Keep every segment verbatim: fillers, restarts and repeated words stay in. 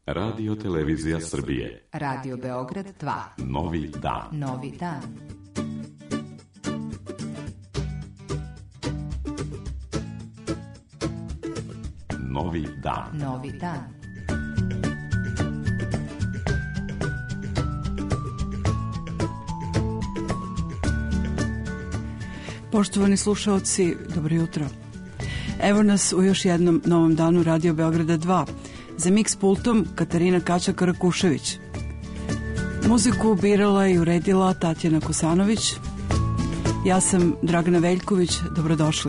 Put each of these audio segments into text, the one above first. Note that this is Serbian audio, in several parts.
Radio Televizija Srbije. Radio Beograd dva. Novi dan. Novi dan. Novi dan. Novi dan. Poštovani slušaoci, dobro jutro. Evo nas u još jednom novom danu Radio Beograda dva. Za miks pultom Katarina Kača-Karakušević. Muziku birala i uredila Tatjana Kosanović. Ja sam Dragana Veljković, dobrodošli.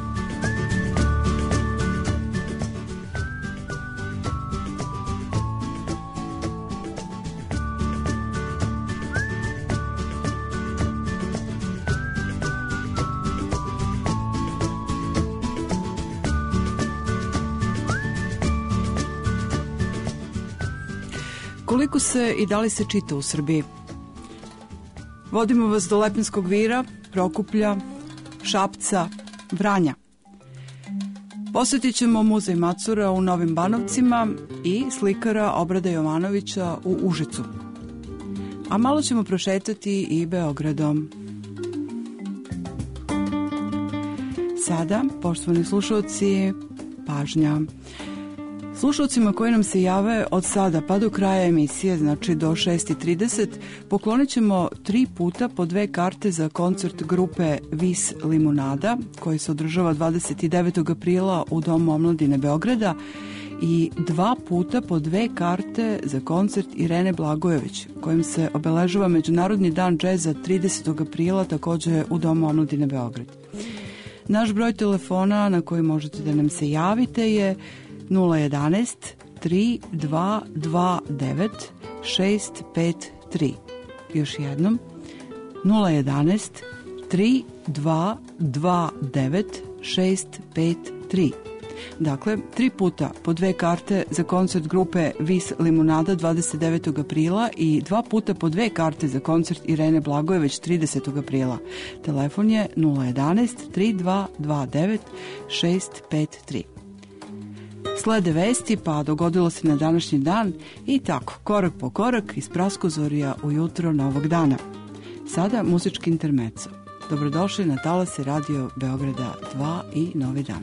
Koliko se i da li se čita u Srbiji? Vodimo vas do Lepenskog Vira, Prokuplja, Šapca, Vranja. Posjetit ćemo muzej Macura u Novim Banovcima i slikara Obrada Jovanovića u Užicu. A malo ćemo prošetati i Beogradom. Sada, poštovani slušalci, pažnja. Slušalcima koji nam se jave od sada pa do kraja emisije, znači do šest i trideset, poklonit ćemo tri puta po dve karte za koncert grupe Vis Limunada, koji se održava dvadeset devetog aprila u Domu omladine Beograda, i dva puta po dve karte za koncert Irene Blagojević, kojim se obeležava Međunarodni dan džeza tridesetog aprila, također u Domu omladine Beograd. Naš broj telefona na koji možete da nam se javite je nula jedanaest tri dva dva devet šest pet tri. Još jednom nula jedanaest tri dva dva devet šest pet tri. Dakle, tri puta po dve karte za koncert grupe Vis Limunada dvadeset devetog aprila i dva puta po dve karte za koncert Irene Blagojević tridesetog aprila. Telefon je nula jedanaest tri dva dva devet šest pet tri. Slede vesti, pa dogodilo se na današnji dan i tako, korak po korak iz praskozorja u jutro novog dana. Sada muzički intermezzo. Dobrodošli na talase Radio Beograda dva i Novi dan.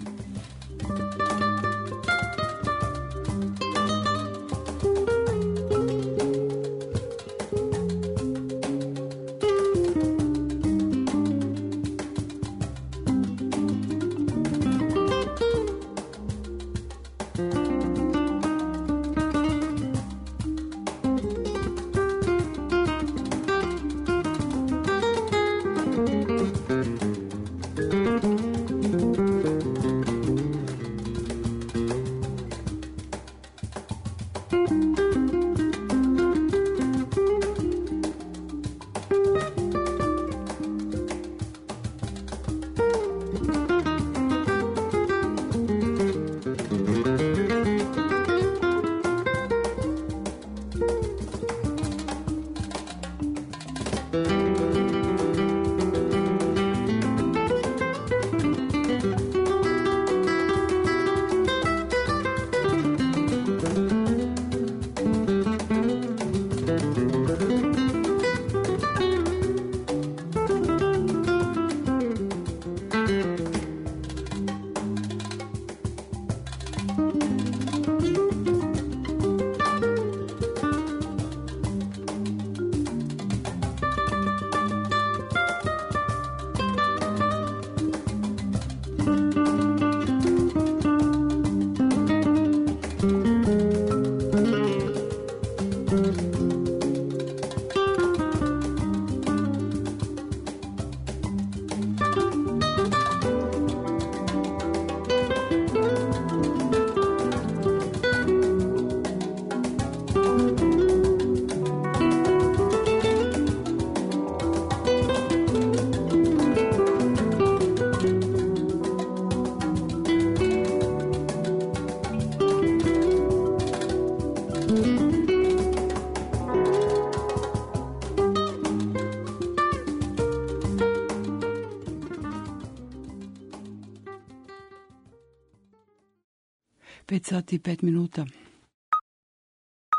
pet sati i pet minuta.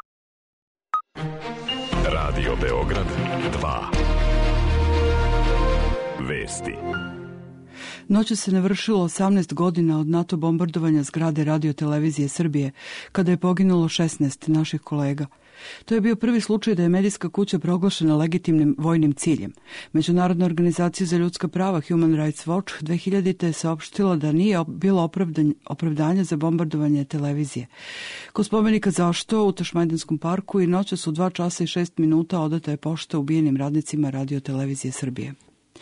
Radio Beograd dva. Vesti. Noću se navršilo osamnaest godina od NATO bombardovanja zgrade Radio televizije Srbije, kada je poginulo šesnaest naših kolega. To je bio prvi slučaj da je medijska kuća proglašena legitimnim vojnim ciljem. Međunarodna organizacija za ljudska prava Human Rights Watch dve hiljadite je saopštila da nije bilo opravdanja za bombardovanje televizije. Ko spomenika zašto u Tašmajdanskom parku i noćas u dva časa i šest minuta odata je pošta ubijenim radnicima Radio televizije Srbije.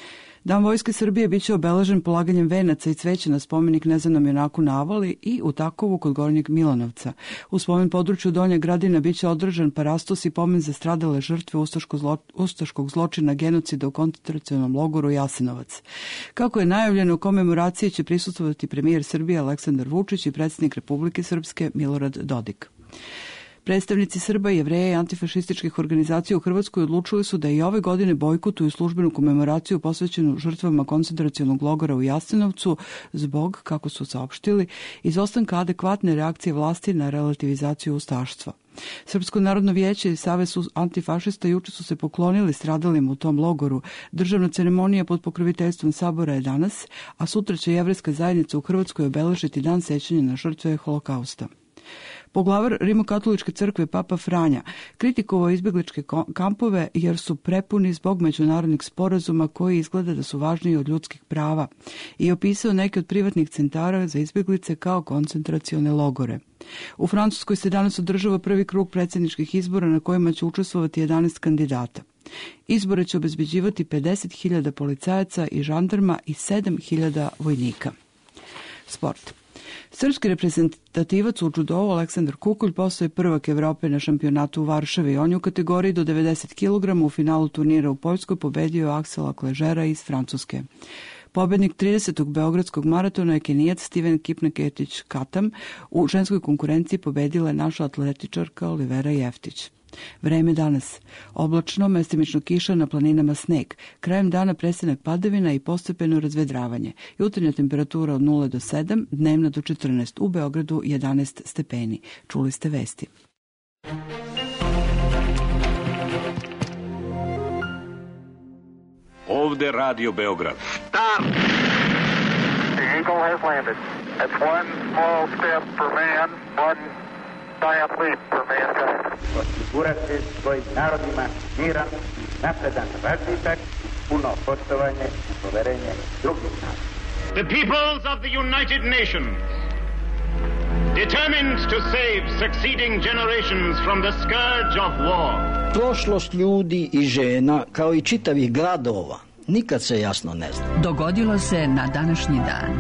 Dan Vojske Srbije biće obeležen polaganjem venaca i cveća na spomenik Nezanom junaku na Avali i u Takovu kod Gornjeg Milanovca. U spomen području Donja Gradina biće održan parastos i pomen za stradale žrtve ustaškog zločina genocida u koncentracionom logoru Jasenovac. Kako je najavljeno, u komemoraciji će prisustvovati premijer Srbije Aleksandar Vučić i predsjednik Republike Srpske Milorad Dodik. Predstavnici Srba, Jevreja i antifašističkih organizacija u Hrvatskoj odlučili su da i ove godine bojkotuju službenu komemoraciju posvećenu žrtvama koncentracionog logora u Jasenovcu zbog, kako su saopštili, izostanka adekvatne reakcije vlasti na relativizaciju ustaštva. Srpsko narodno vijeće i Savez antifašista juče su se poklonili stradalima u tom logoru. Državna ceremonija pod pokroviteljstvom Sabora je danas, a sutra će jevrejska zajednica u Hrvatskoj obeležiti dan sećanja na žrtve Holokausta. Poglavar Rimokatoličke crkve Papa Franja kritikovao izbjegličke kampove jer su prepuni zbog međunarodnih sporazuma koji izgleda da su važniji od ljudskih prava i opisao neke od privatnih centara za izbjeglice kao koncentracione logore. U Francuskoj se danas održava prvi krug predsjedničkih izbora na kojima će učestvovati jedanaest kandidata. Izbore će obezbeđivati pedeset hiljada policajaca i žandarma i sedam hiljada vojnika. Sport. Srpski reprezentativac u džudovu Aleksandar Kukulj postao je prvak Evrope na šampionatu u Varšavi. On je u kategoriji do devedeset kilograma u finalu turnira u Poljskoj pobedio Aksela Kležera iz Francuske. Pobednik tridesetog beogradskog maratona je Kenijac Steven Kipneketić Katam. U ženskoj konkurenciji pobedila je naša atletičarka Olivera Jeftić. Vreme danas. Oblačno, mestimično kiša, na planinama sneg. Krajem dana prestanak padavina i postepeno razvedravanje. Jutarnja temperatura od nula do sedam, dnevna do četrnaest. U Beogradu jedanaest stepeni. Čuli ste vesti. Ovde Radio Beograd. Stop! The Eagle has landed. That's one small step for man, one giant leap for mankind. Osigurati svojim narodima miran, napredan razvitak, puno poštovanje i poverenje drugih naroda. The peoples of the United Nations, determined to save succeeding generations from the scourge of war. Prošlost ljudi i žena, kao i čitavih gradova, nikad se jasno ne zna. Dogodilo se na današnji dan.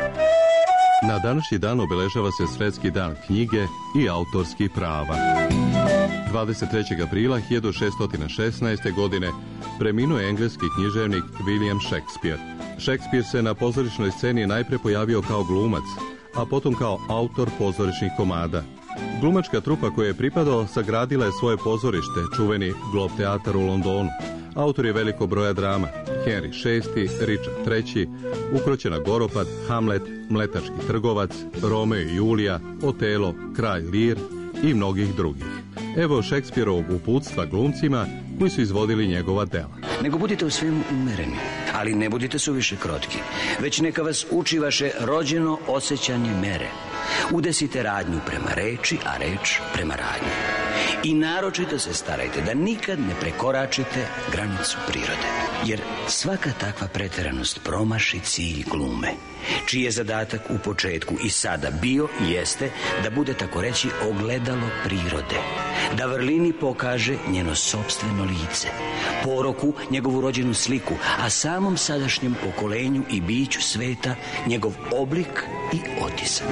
Na današnji dan obeležava se Svetski dan knjige i autorskih prava. dvadeset trećeg aprila hiljadu šeststo šesnaeste. godine preminuo je engleski književnik William Shakespeare. Shakespeare se na pozorišnoj sceni najpre pojavio kao glumac, a potom kao autor pozorišnih komada. Glumačka trupa koja je pripadao sagradila je svoje pozorište, čuveni Globe teatar u Londonu. Autor je velikog broja drama: Henry šesti, Richard treći, Ukroćena Goropad, Hamlet, Mletački trgovac, Romeo i Julija, Otelo, Kralj Lir i mnogih drugih. Evo Shakespearovog uputstva glumcima koji su izvodili njegova dela. Nego budite u svemu umereni, ali ne budite suviše krotki, već neka vas uči vaše rođeno osjećanje mere. Udesite radnju prema reči, a reč prema radnji. I naročito se starajte da nikad ne prekoračite granicu prirode, jer svaka takva preteranost promaši cilj glume, čiji je zadatak u početku i sada bio i jeste da bude, tako reći, ogledalo prirode, da vrlini pokaže njeno sopstveno lice, poroku njegovu rođenu sliku, a samom sadašnjem pokolenju i biću sveta njegov oblik i otisak.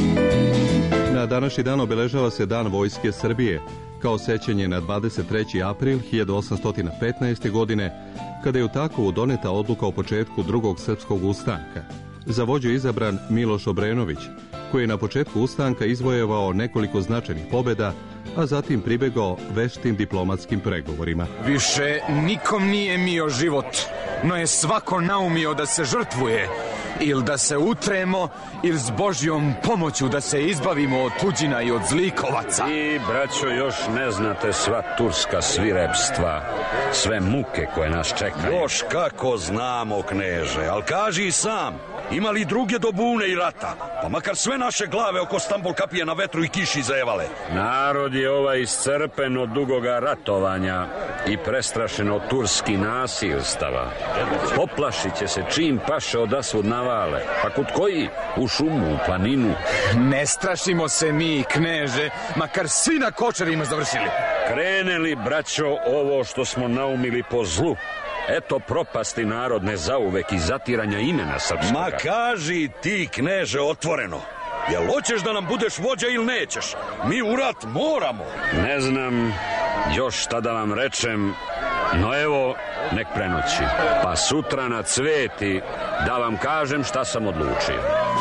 Na današnji dan obeležava se Dan Vojske Srbije, kao sećanje na dvadeset treći april hiljadu osamsto petnaeste. godine, kada je u Takovu doneta odluka o početku drugog srpskog ustanka. Za vođu izabran Miloš Obrenović, koji je na početku ustanka izvojevao nekoliko značajnih pobjeda, a zatim pribegao veštim diplomatskim pregovorima. Više nikom nije mio život, no je svako naumio da se žrtvuje ili da se utremo, ili s Božjom pomoću da se izbavimo od tuđina i od zlikovaca. I, braćo, još ne znate sva turska svirepstva, sve muke koje nas čekaju. Još kako znamo, kneže, ali kaži i sam, ima li druge do bune i rata? Pa makar sve naše glave oko Stambol kapije na vetru i kiši zajevale. Narod je ovaj iscrpen od dugoga ratovanja i prestrašen od turski nasilstava. Poplašit će se čim paše odasvud navale. Pa kod koji? U šumu, u planinu. Ne strašimo se mi, kneže, makar svi na kočarima završili. Krene li, braćo, ovo što smo naumili po zlu, eto propasti narodne zauvek i zatiranja imena srpskoga. Ma kaži ti, kneže, otvoreno. Jel hoćeš da nam budeš vođa ili nećeš? Mi u rat moramo. Ne znam još šta da vam rečem, no evo, nek prenoći. Pa sutra na cveti da vam kažem šta sam odlučio.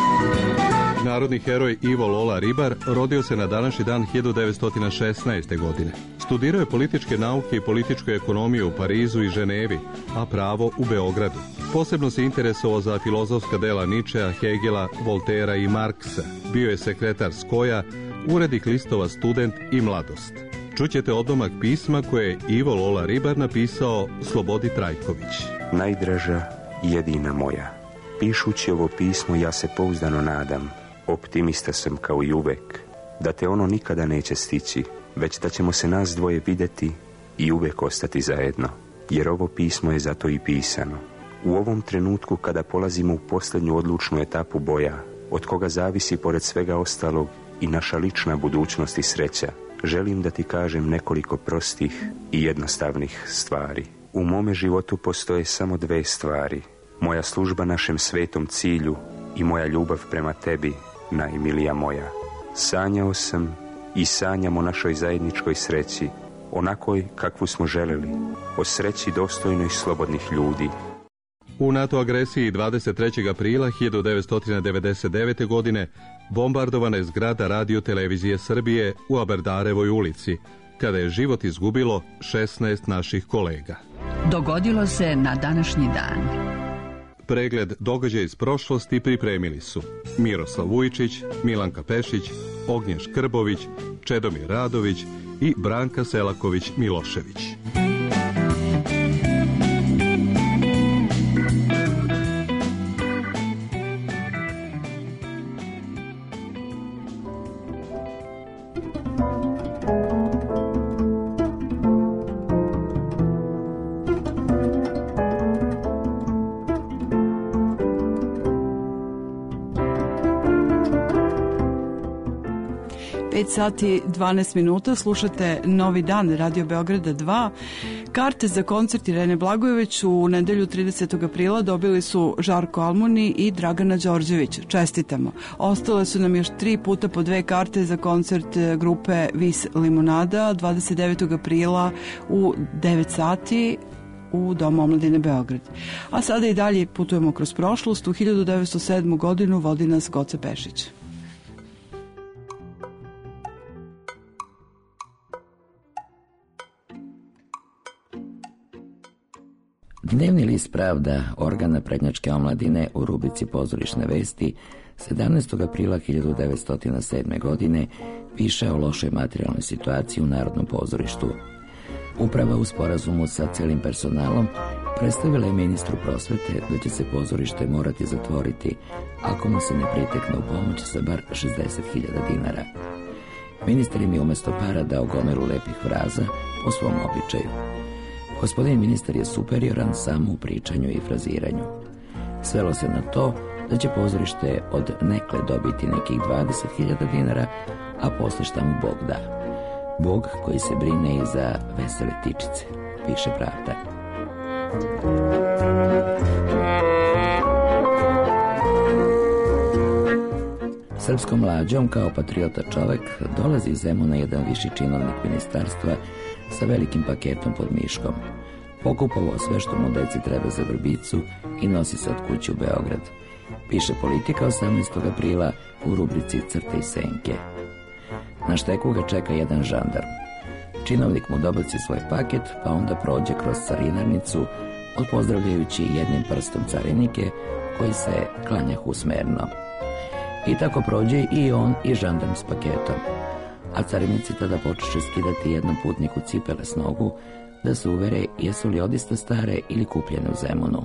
Narodni heroj Ivo Lola Ribar rodio se na današnji dan hiljadu devetsto šesnaeste. godine. Studirao je političke nauke i političku ekonomiju u Parizu i Ženevi, a pravo u Beogradu. Posebno se interesovao za filozofska dela Ničea, Hegela, Voltera i Marksa. Bio je sekretar Skoja, urednik listova Student i Mladost. Čućete odlomak pisma koje je Ivo Lola Ribar napisao Slobodi Trajković. Najdraža, jedina moja. Pišući ovo pismo ja se pouzdano nadam, optimista sam kao i uvek, da te ono nikada neće stići, već da ćemo se nas dvoje vidjeti i uvek ostati zajedno, jer ovo pismo je zato i pisano. U ovom trenutku kada polazimo u posljednju odlučnu etapu boja, od koga zavisi pored svega ostalog i naša lična budućnost i sreća, želim da ti kažem nekoliko prostih i jednostavnih stvari. U mome životu postoje samo dve stvari. Moja služba našem svetom cilju i moja ljubav prema tebi, najmilija moja. Sanjao sam i sanjam o našoj zajedničkoj sreći, onakoj kakvu smo želeli, o sreći dostojnoj slobodnih ljudi. U NATO agresiji dvadeset trećeg aprila hiljadu devetsto devedeset devete. godine bombardovana je zgrada Radio televizije Srbije u Aberdarevoj ulici, kada je život izgubilo šesnaest naših kolega. Dogodilo se na današnji dan. Pregled događaja iz prošlosti pripremili su Miroslav Vujčić, Milanka Pešić, Ognjen Škrbović, Čedomir Radović i Branka Selaković-Milošević. pet sati dvanaest minuta, slušate Novi dan Radio Beograda dva. Karte za koncert Irene Blagojević u nedelju tridesetog aprila dobili su Žarko Almuni i Dragana Đorđević. Čestitamo. Ostale su nam još tri puta po dve karte za koncert grupe Vis Limonada dvadeset devetog aprila u devet sati u Domu omladine Beograd. A sada i dalje putujemo kroz prošlost. U hiljadu devetsto sedmu. godinu vodi nas Goce Pešić. Dnevni list Pravda, organa prednjačke omladine u rubrici Pozorišne vesti, sedamnaestog aprila hiljadu devetsto sedme. godine piše o lošoj materijalnoj situaciji u Narodnom pozorištu. Uprava u sporazumu sa celim personalom predstavila je ministru prosvete da će se pozorište morati zatvoriti ako mu se ne pritekne u pomoć sa bar šezdeset hiljada dinara. Ministar im je umjesto para dao gomilu lepih fraza po svom običaju. Gospodin ministar je superioran samo u pričanju i fraziranju. Svelo se na to da će pozorište od nekle dobiti nekih dvadeset hiljada dinara, a posle šta mu Bog da. Bog koji se brine i za vesele tičice, piše Pravda. Srpskom mlađom kao patriota čovek dolazi iz Zemuna jedan viši činovnik ministarstva sa velikim paketom pod miškom. Pokupovao sve što mu deci treba za vrbicu i nosi se od kuće u Beograd. Piše Politika osamnaestog aprila u rubrici Crte i senke. Na šteku ga čeka jedan žandarm. Činovnik mu dobaci svoj paket, pa onda prođe kroz carinarnicu, odpozdravljajući jednim prstom carinike, koji se klanjahu smerno. I tako prođe i on i žandarm s paketom, a carinici tada počeše skidati jednom putniku cipele s nogu da se uvere jesu li odista stare ili kupljene u Zemunu.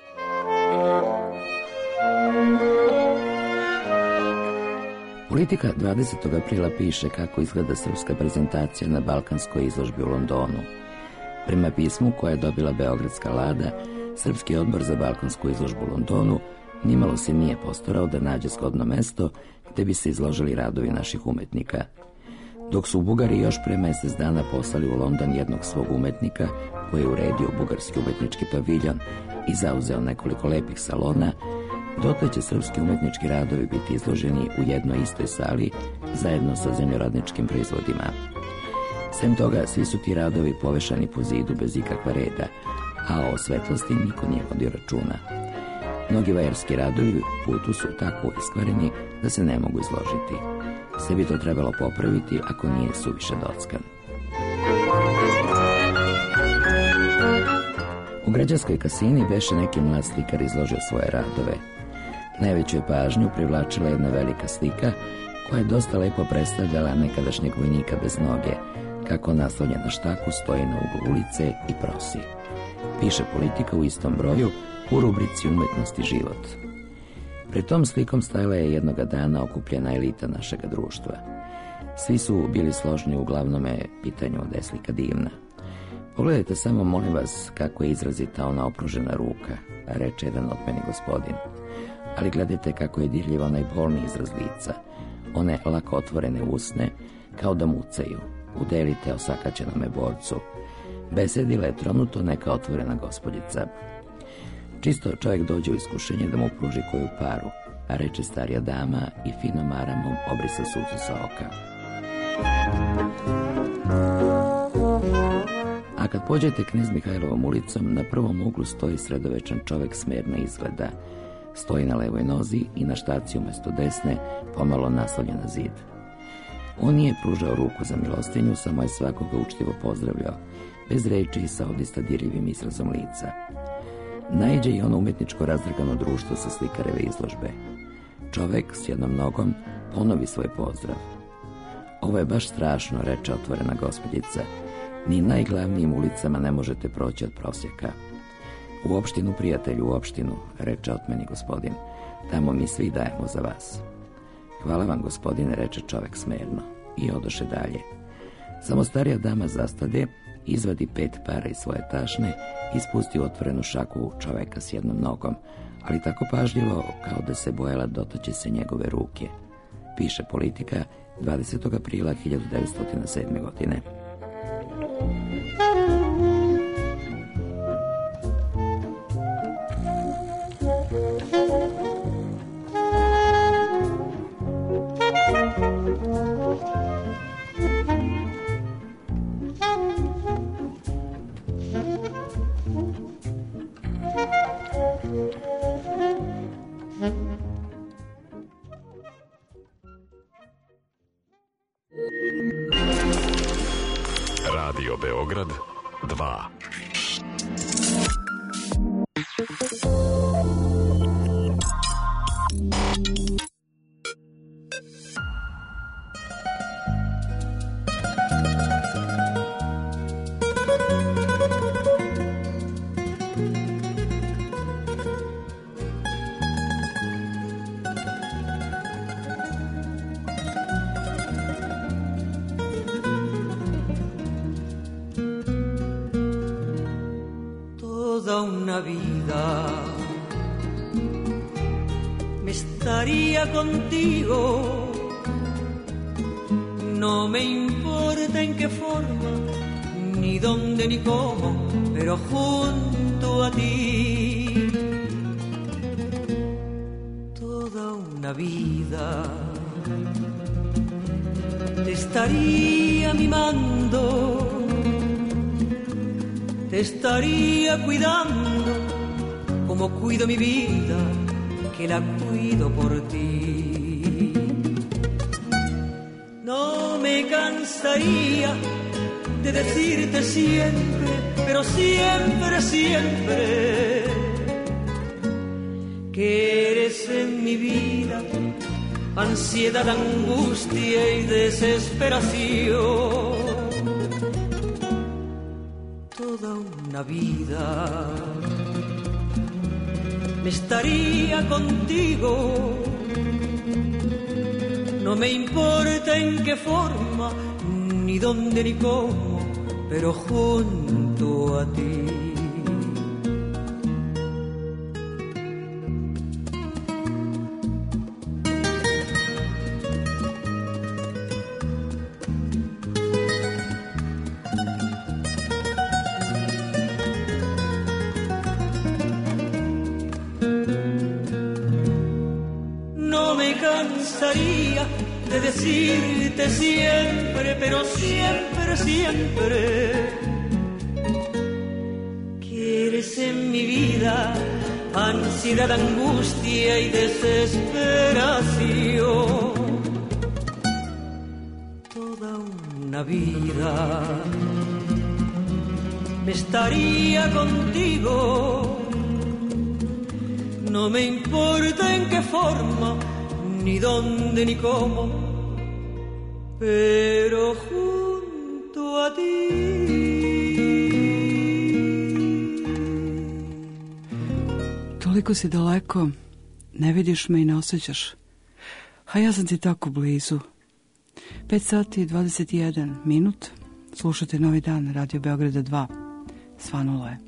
Politika dvadesetog aprila piše kako izgleda srpska prezentacija na balkanskoj izložbi u Londonu. Prema pismu koje je dobila Beogradska Lada, Srpski odbor za balkansku izložbu u Londonu nimalo se nije postarao da nađe zgodno mesto gde bi se izložili radovi naših umetnika. Dok su Bugari još pre mesec dana poslali u London jednog svog umetnika koji je uredio bugarski umetnički paviljon i zauzeo nekoliko lepih salona, dotle će srpski umetnički radovi biti izloženi u jednoj istoj sali zajedno sa zemljoradničkim proizvodima. Sem toga, svi su ti radovi povešani po zidu bez ikakva reda, a o svetlosti niko nije vodio računa. Mnogi vajarski radovi u putu su tako iskvareni da se ne mogu izložiti. Sve bi to trebalo popraviti ako nije suviše dockan. U građanskoj kasini beše neki mlad slikar izložio svoje radove. Najveću je pažnju privlačila jedna velika slika koja je dosta lepo predstavljala nekadašnjeg vojnika bez noge, kako naslonjen na štaku stoji na uglu ulice i prosi. Piše Politika u istom broju u rubrici Umetnost i život. Pred tom slikom stajala je jednoga dana okupljena elita našega društva. Svi su bili složni u glavnome pitanju da je slika divna. Pogledajte samo, molim vas, kako je izrazita ona opružena ruka, reče jedan otmeni gospodin. Ali gledajte kako je dirljiv onaj bolni izraz lica, one lako otvorene usne, kao da mucaju. Udelite osakaćenome borcu. Besedila je tronuto neka otvorena gospođica. Čisto čovjek dođe u iskušenje da mu pruži koju paru, a reče starija dama i finom maramom obrisa suzu sa oka. A kad pođete Knez Mihajlovom ulicom, na prvom uglu stoji sredovečan čovjek smerna izgleda. Stoji na levoj nozi i na štaci umjesto desne pomalo naslonjen na zid. On nije pružao ruku za milostinju, samo je svakoga učtivo pozdravljao, bez reči i sa odista dirljivim izrazom lica. Naiđe i ono umetničko razdrgano društvo sa slikareve izložbe. Čovek s jednom nogom ponovi svoj pozdrav. Ovo je baš strašno, reče otvorena gospođica. Ni najglavnijim ulicama ne možete proći od prosjeka. U opštinu, prijatelju, u opštinu, reče otmeni gospodin. Tamo mi svi dajemo za vas. Hvala vam, gospodine, reče čovek smerno. I odoše dalje. Samo starija dama zastade, izvadi pet para iz svoje tašne i spusti u otvorenu šaku čoveka s jednom nogom, ali tako pažljivo kao da se bojala dotaći se njegove ruke. Piše Politika dvadesetog aprila hiljadu devetsto sedme. godine. Radio Beograd dva. Una vida me estaría contigo, no me importa en qué forma, ni dónde ni cómo, pero junto a ti toda una vida te estaría mimando, te estaría cuidando como cuido mi vida, que la cuido por ti. No me cansaría de decirte siempre, pero siempre, siempre, que eres en mi vida ansiedad, angustia y desesperación. Toda una vida me estaría contigo, no me importa en qué forma, ni dónde ni cómo, pero junto a ti. De decirte siempre, pero siempre, siempre que eres en mi vida ansiedad, angustia y desesperación. Toda una vida me estaría contigo, no me importa en qué forma, ni dónde ni cómo, pero junto a ti. Toliko si daleko, ne vidiš me i ne osjećaš, a ja sam ti tako blizu. pet sati i dvadeset jedan minut, slušate Novi dan, Radio Beograda dva, svanulo je.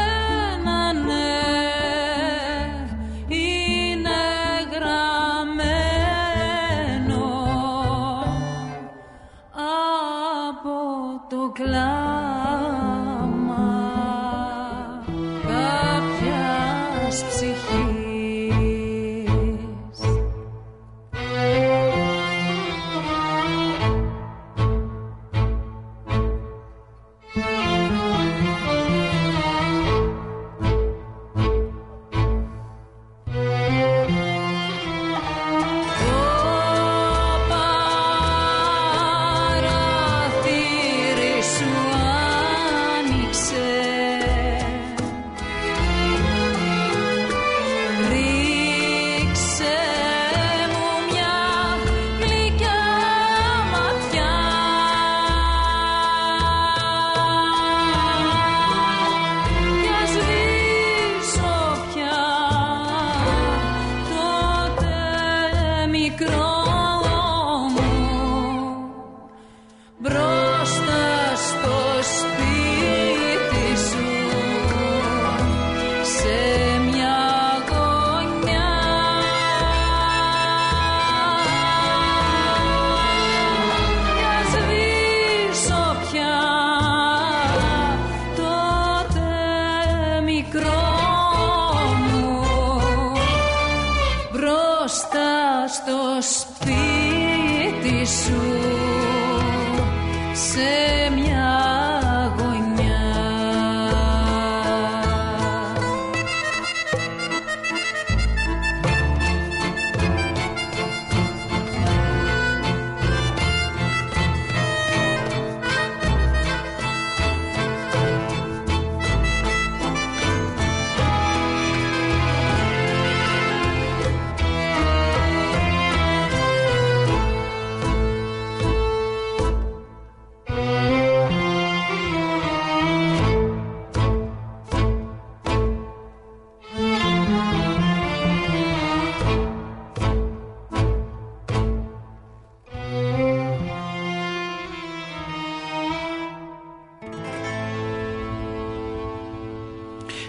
Είναι γραμμένο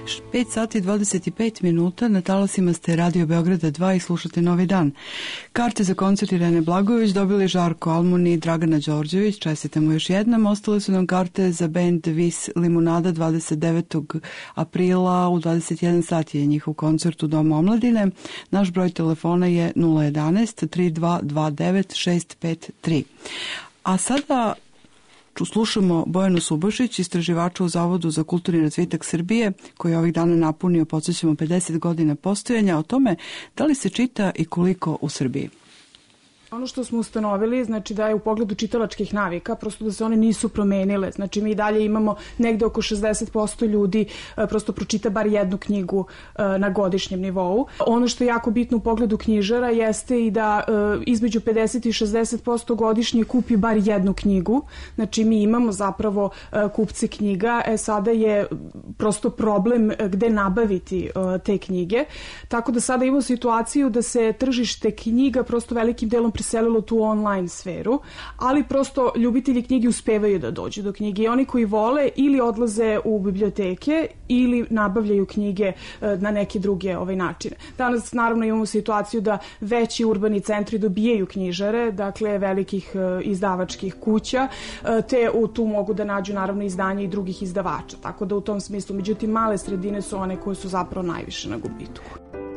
pet sati dvadeset pet minuta, na talasima ste Radio Beograda dva i slušate Novi dan. Karte za koncert Irene Blagojević dobili Žarko Almuni i Dragana Đorđević, čestitamo još jednom. Ostale su nam karte za band Vis Limunada dvadeset devetog aprila u dvadeset jedan sati je njihov koncert u Domu omladine. Naš broj telefona je nula jedanaest tri dva dva devet šest pet tri. A sada slušamo Bojanu Subošić, istraživača u Zavodu za kulturni razvitak Srbije, koji je ovih dana napunio, podsjećamo, pedeset godina postojanja, o tome da li se čita i koliko u Srbiji. Ono što smo ustanovili, znači da je u pogledu čitalačkih navika, prosto da se one nisu promenile. Znači mi dalje imamo negde oko šezdeset posto ljudi prosto pročita bar jednu knjigu na godišnjem nivou. Ono što je jako bitno u pogledu knjižara jeste i da između pedeset i šezdeset posto godišnje kupi bar jednu knjigu. Znači mi imamo zapravo kupce knjiga, e sada je prosto problem gde nabaviti te knjige. Tako da sada imamo situaciju da se tržište knjiga prosto velikim delom preselilo tu online sferu, ali prosto ljubitelji knjige uspevaju da dođu do knjige i oni koji vole ili odlaze u biblioteke ili nabavljaju knjige na neke druge ovaj načine. Danas naravno imamo situaciju da veći urbani centri dobijaju knjižare, dakle velikih izdavačkih kuća, te tu mogu da nađu naravno izdanja i drugih izdavača, tako da u tom smislu, međutim male sredine su one koje su zapravo najviše na gubitku.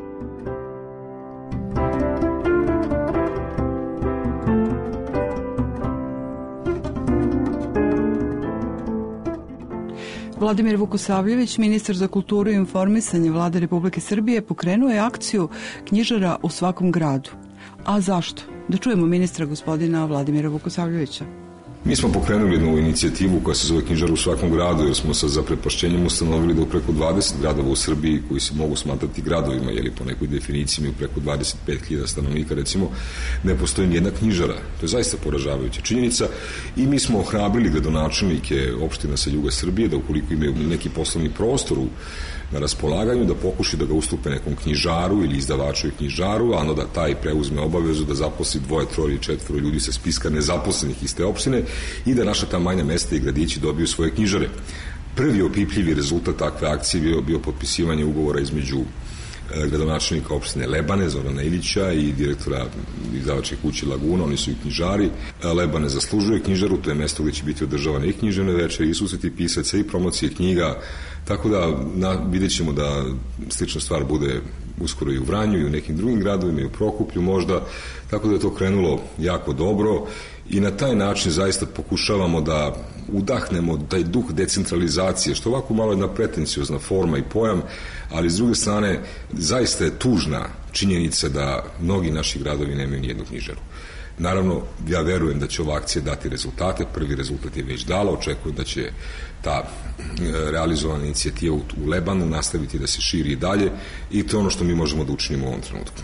Vladimir Vukosavljević, ministar za kulturu i informisanje Vlade Republike Srbije, pokrenuo je akciju knjižara u svakom gradu. A zašto? Da čujemo ministra gospodina Vladimira Vukosavljevića. Mi smo pokrenuli jednu inicijativu koja se zove Knjižara u svakom gradu, jer smo sa zaprepašćenjem ustanovili da u preko dvadeset gradova u Srbiji, koji se mogu smatrati gradovima, jer po nekoj definiciji imaju preko dvadeset pet hiljada stanovnika, recimo, ne postoji nijedna knjižara. To je zaista poražavajuća činjenica i mi smo ohrabrili gradonačelnike opština sa juga Srbije da ukoliko imaju neki poslovni prostor na raspolaganju, da pokuši da ga ustupe nekom knjižaru ili izdavaču i knjižaru, a onda da taj preuzme obavezu da zaposli dvoje, troje i četvoro ljudi sa spiska nezaposlenih iz te opštine i da naša ta manja mesta i gradići dobiju svoje knjižare. Prvi opipljivi rezultat takve akcije bio, bio potpisivanje ugovora između gradonačelnika opštine Lebane, Zorana Ilića, i direktora izdavačke kuće Laguna, oni su i knjižari. Lebane zaslužuje knjižaru, to je mesto gde će biti održavane i književne večeri, i susreti pisaca, i promocije knjiga, tako da na, vidjet ćemo da slična stvar bude uskoro i u Vranju i u nekim drugim gradovima i u Prokuplju možda, tako da je to krenulo jako dobro i na taj način zaista pokušavamo da udahnemo taj duh decentralizacije, što ovako malo jedna pretenciozna forma i pojam, ali s druge strane zaista je tužna činjenica da mnogi naši gradovi nemaju nijednu knjižaru. Naravno, ja verujem da će ova akcija dati rezultate, prvi rezultat je već dala, očekujem da će ta realizovana inicijativa u Lebanu nastaviti da se širi i dalje i to je ono što mi možemo da učinimo u ovom trenutku.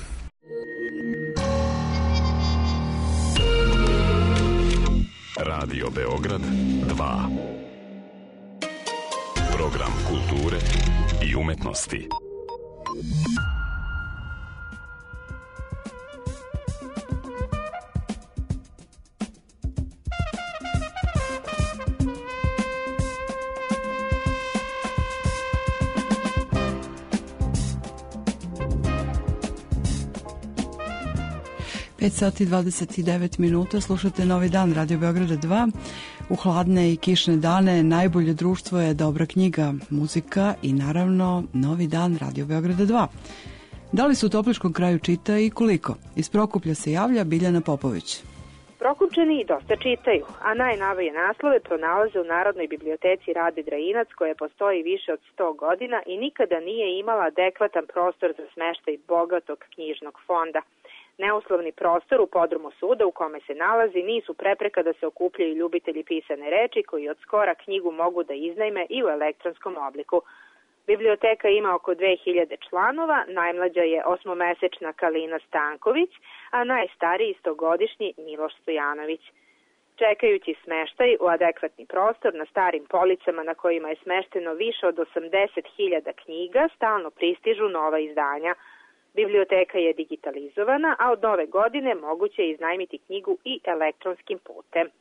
Radio Beograd dva. Program kulture i umetnosti. pet sati dvadeset devet minuta, slušate Novi dan Radio Beograda dva. U hladne i kišne dane najbolje društvo je dobra knjiga, muzika i naravno Novi dan Radio Beograda dva. Da li se u Topličkom kraju čita i koliko? Iz Prokuplja se javlja Biljana Popović. Prokupčani dosta čitaju, a najnovije naslove pronalaze u Narodnoj biblioteci Rade Drajinac, koja postoji više od sto godina i nikada nije imala adekvatan prostor za smeštaj bogatog knjižnog fonda. Neuslovni prostor u podrumu suda u kome se nalazi nisu prepreka da se okupljaju ljubitelji pisane reči koji od skora knjigu mogu da iznajme i u elektronskom obliku. Biblioteka ima oko dve hiljade članova, najmlađa je osmomesečna Kalina Stanković, a najstariji stogodišnji Miloš Stojanović. Čekajući smeštaj u adekvatni prostor na starim policama na kojima je smešteno više od osamdeset hiljada knjiga, stalno pristižu nova izdanja. Biblioteka je digitalizovana, a od nove godine moguće je iznajmiti knjigu i elektronskim putem.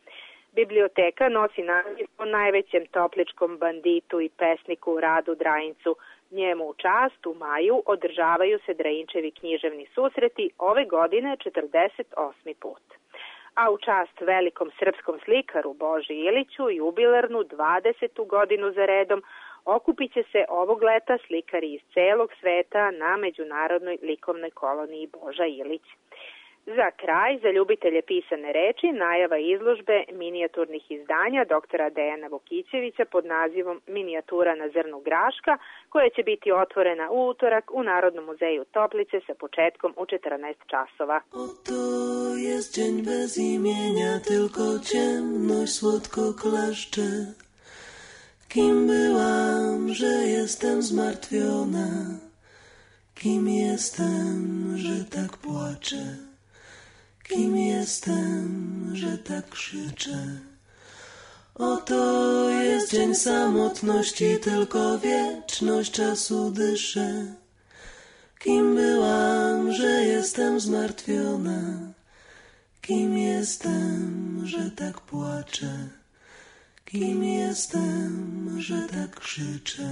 Biblioteka nosi naziv po najvećem topličkom banditu i pesniku Radu Drajincu. Njemu u čast u maju održavaju se Drajinčevi književni susreti, ove godine četrdeset osmi put. A u čast velikom srpskom slikaru Boži Iliću jubilarnu dvadesetu godinu za redom okupit će se ovog leta slikari iz celog sveta na međunarodnoj likovnoj koloniji Boža Ilić. Za kraj, za ljubitelje pisane reči, najava izložbe minijaturnih izdanja doktora Dejana Vukićevića pod nazivom Minijatura na zrnu graška, koja će biti otvorena u utorak u Narodnom muzeju Toplice sa početkom u četrnaest časova. Oto jest dzień bez imienia, tylko ciemność słodko klaszcze. Kim byłam, że jestem zmartwiona? Kim jestem, że tak płaczę? Kim jestem, że tak krzyczę? Oto jest dzień samotności, tylko wieczność czasu dyszę. Kim byłam, że jestem zmartwiona? Kim jestem, że tak płaczę? Kim jestem, że tak krzyczę?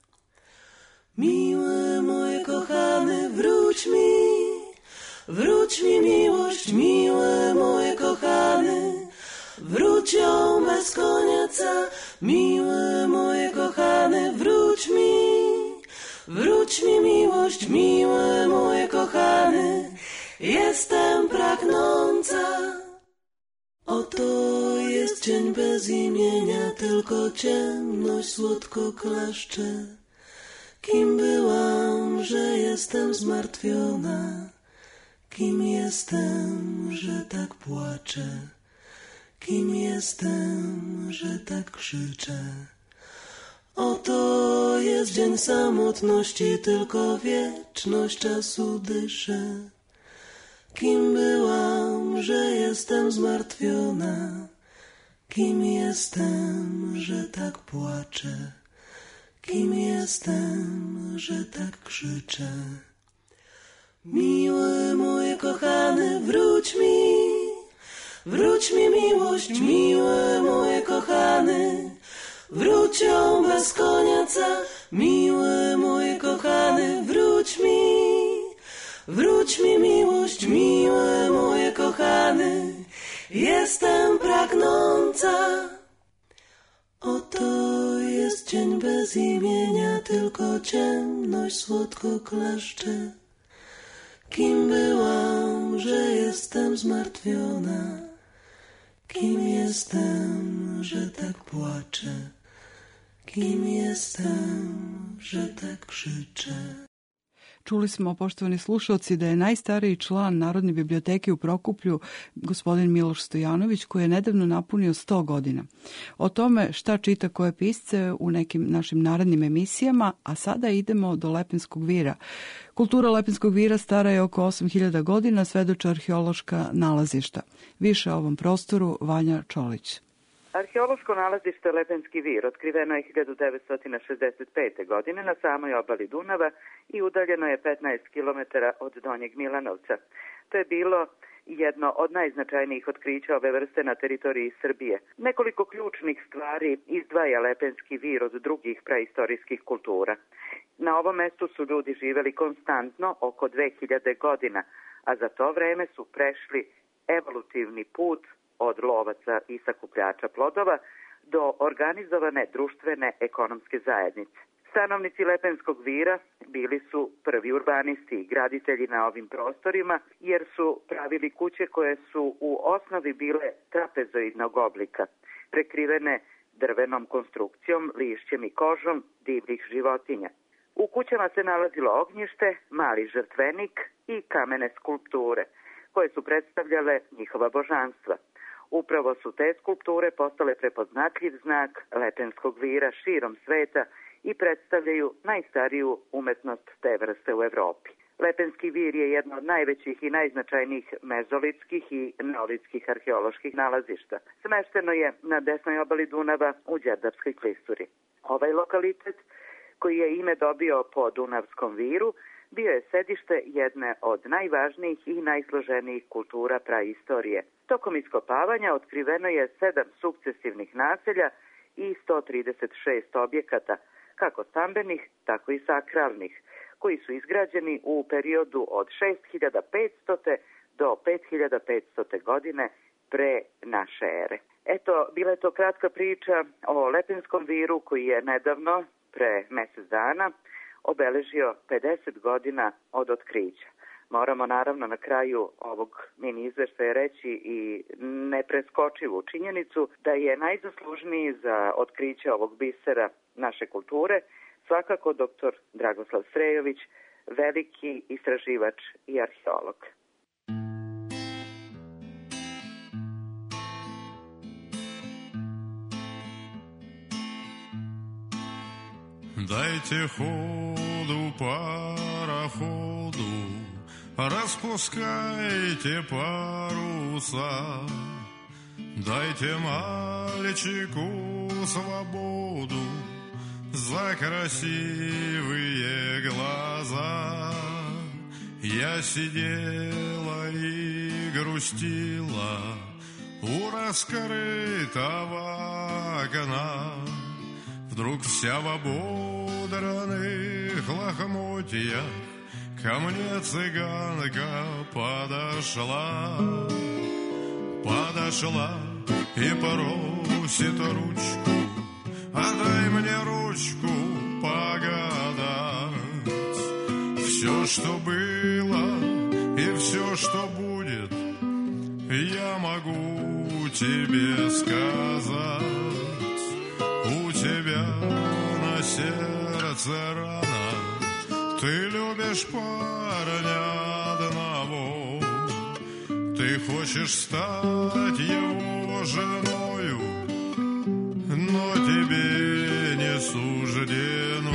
Miły mój kochany, wróć mi, wróć mi miłość, miły mój kochany, wróć ją bez końca, miły mój kochany, wróć mi, wróć mi miłość, miły mój kochany, jestem pragnąca. Oto jest dzień bez imienia, tylko ciemność słodko klaszcze. Kim byłam, że jestem zmartwiona? Kim jestem, że tak płaczę? Kim jestem, że tak krzyczę? Oto jest dzień samotności, tylko wieczność czasu dyszę. Kim byłam, że jestem zmartwiona? Kim jestem, że tak płaczę? Kim jestem, że tak krzyczę? Miły mój kochany, wróć mi, wróć mi miłość, miły mój kochany, wróć ją bez końca, miły mój kochany, wróć mi, wróć mi miłość, miły mój kochany, jestem pragnąca. Oto jest dzień bez imienia, tylko ciemność słodko klaszcze. Kim byłam, że jestem zmartwiona? Kim jestem, że tak płaczę? Kim jestem, że tak krzyczę? Čuli smo, poštovani slušalci, da je najstariji član Narodne biblioteke u Prokuplju gospodin Miloš Stojanović, koji je nedavno napunio sto godina. O tome šta čita koje pisce u nekim našim narednim emisijama, a sada idemo do Lepenskog vira. Kultura Lepenskog vira stara je oko osam hiljada godina, svedoče arheološka nalazišta. Više o ovom prostoru Vanja Čolić. Arheološko nalazište Lepenski vir otkriveno je hiljadu devetsto šezdeset pete. godine na samoj obali Dunava i udaljeno je petnaest kilometara od Donjeg Milanovca. To je bilo jedno od najznačajnijih otkrića ove vrste na teritoriji Srbije. Nekoliko ključnih stvari izdvaja Lepenski vir od drugih praistorijskih kultura. Na ovom mestu su ljudi živeli konstantno oko dve hiljade godina, a za to vreme su prešli evolutivni put od lovaca i sakupljača plodova do organizovane društvene ekonomske zajednice. Stanovnici Lepenskog vira bili su prvi urbanisti i graditelji na ovim prostorima, jer su pravili kuće koje su u osnovi bile trapezoidnog oblika, prekrivene drvenom konstrukcijom, lišćem i kožom divljih životinja. U kućama se nalazilo ognjište, mali žrtvenik i kamene skulpture, koje su predstavljale njihova božanstva. Upravo su te skulpture postale prepoznatljiv znak Lepenskog vira širom sveta i predstavljaju najstariju umetnost te vrste u Evropi. Lepenski vir je jedno od najvećih i najznačajnijih mezolitskih i neolitskih arheoloških nalazišta. Smešteno je na desnoj obali Dunava u Đerdapskoj klisuri. Ovaj lokalitet, koji je ime dobio po Dunavskom viru, bio je sedište jedne od najvažnijih i najsloženijih kultura praistorije. Tokom iskopavanja otkriveno je sedam sukcesivnih naselja i sto trideset šest objekata, kako stambenih, tako i sakralnih, koji su izgrađeni u periodu od šest hiljada petsto. do pet hiljada petsto. godine pre naše ere. Eto, bila je to kratka priča o Lepenskom viru koji je nedavno, pre mjesec dana, obeležio pedeset godina od otkrića. Moramo naravno na kraju ovog mini izveštaja reći i nepreskočivu činjenicu da je najzaslužniji za otkriće ovog bisera naše kulture svakako doktor Dragoslav Srejović, veliki istraživač i arheolog. Дайте ходу пароходу, распускайте паруса, дайте мальчику свободу за красивые глаза. Я сидела и грустила у раскрытого окна. Вдруг вся в ободранных лохмотьях ко мне цыганка подошла, подошла и просит ручку, отдай мне ручку погадать. Все, что было и все, что будет, я могу тебе сказать. У тебя на сердце рана, ты любишь парня одного, ты хочешь стать его женою, но тебе не суждено.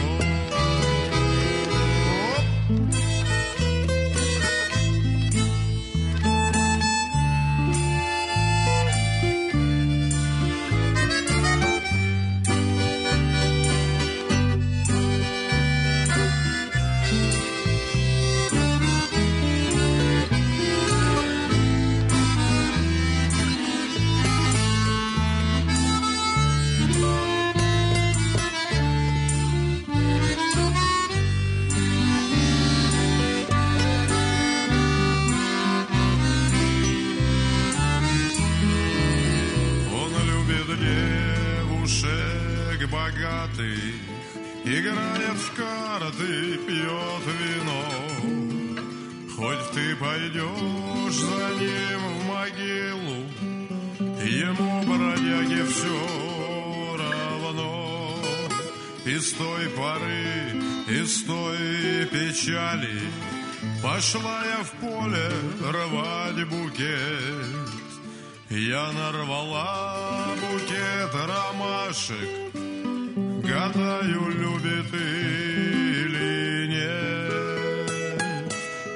Играет в карты, пьет вино. Хоть ты пойдешь за ним в могилу, ему, бродяге, все равно. И с той поры, и с той печали пошла я в поле рвать букет. Я нарвала букет ромашек, гадаю, любит или нет.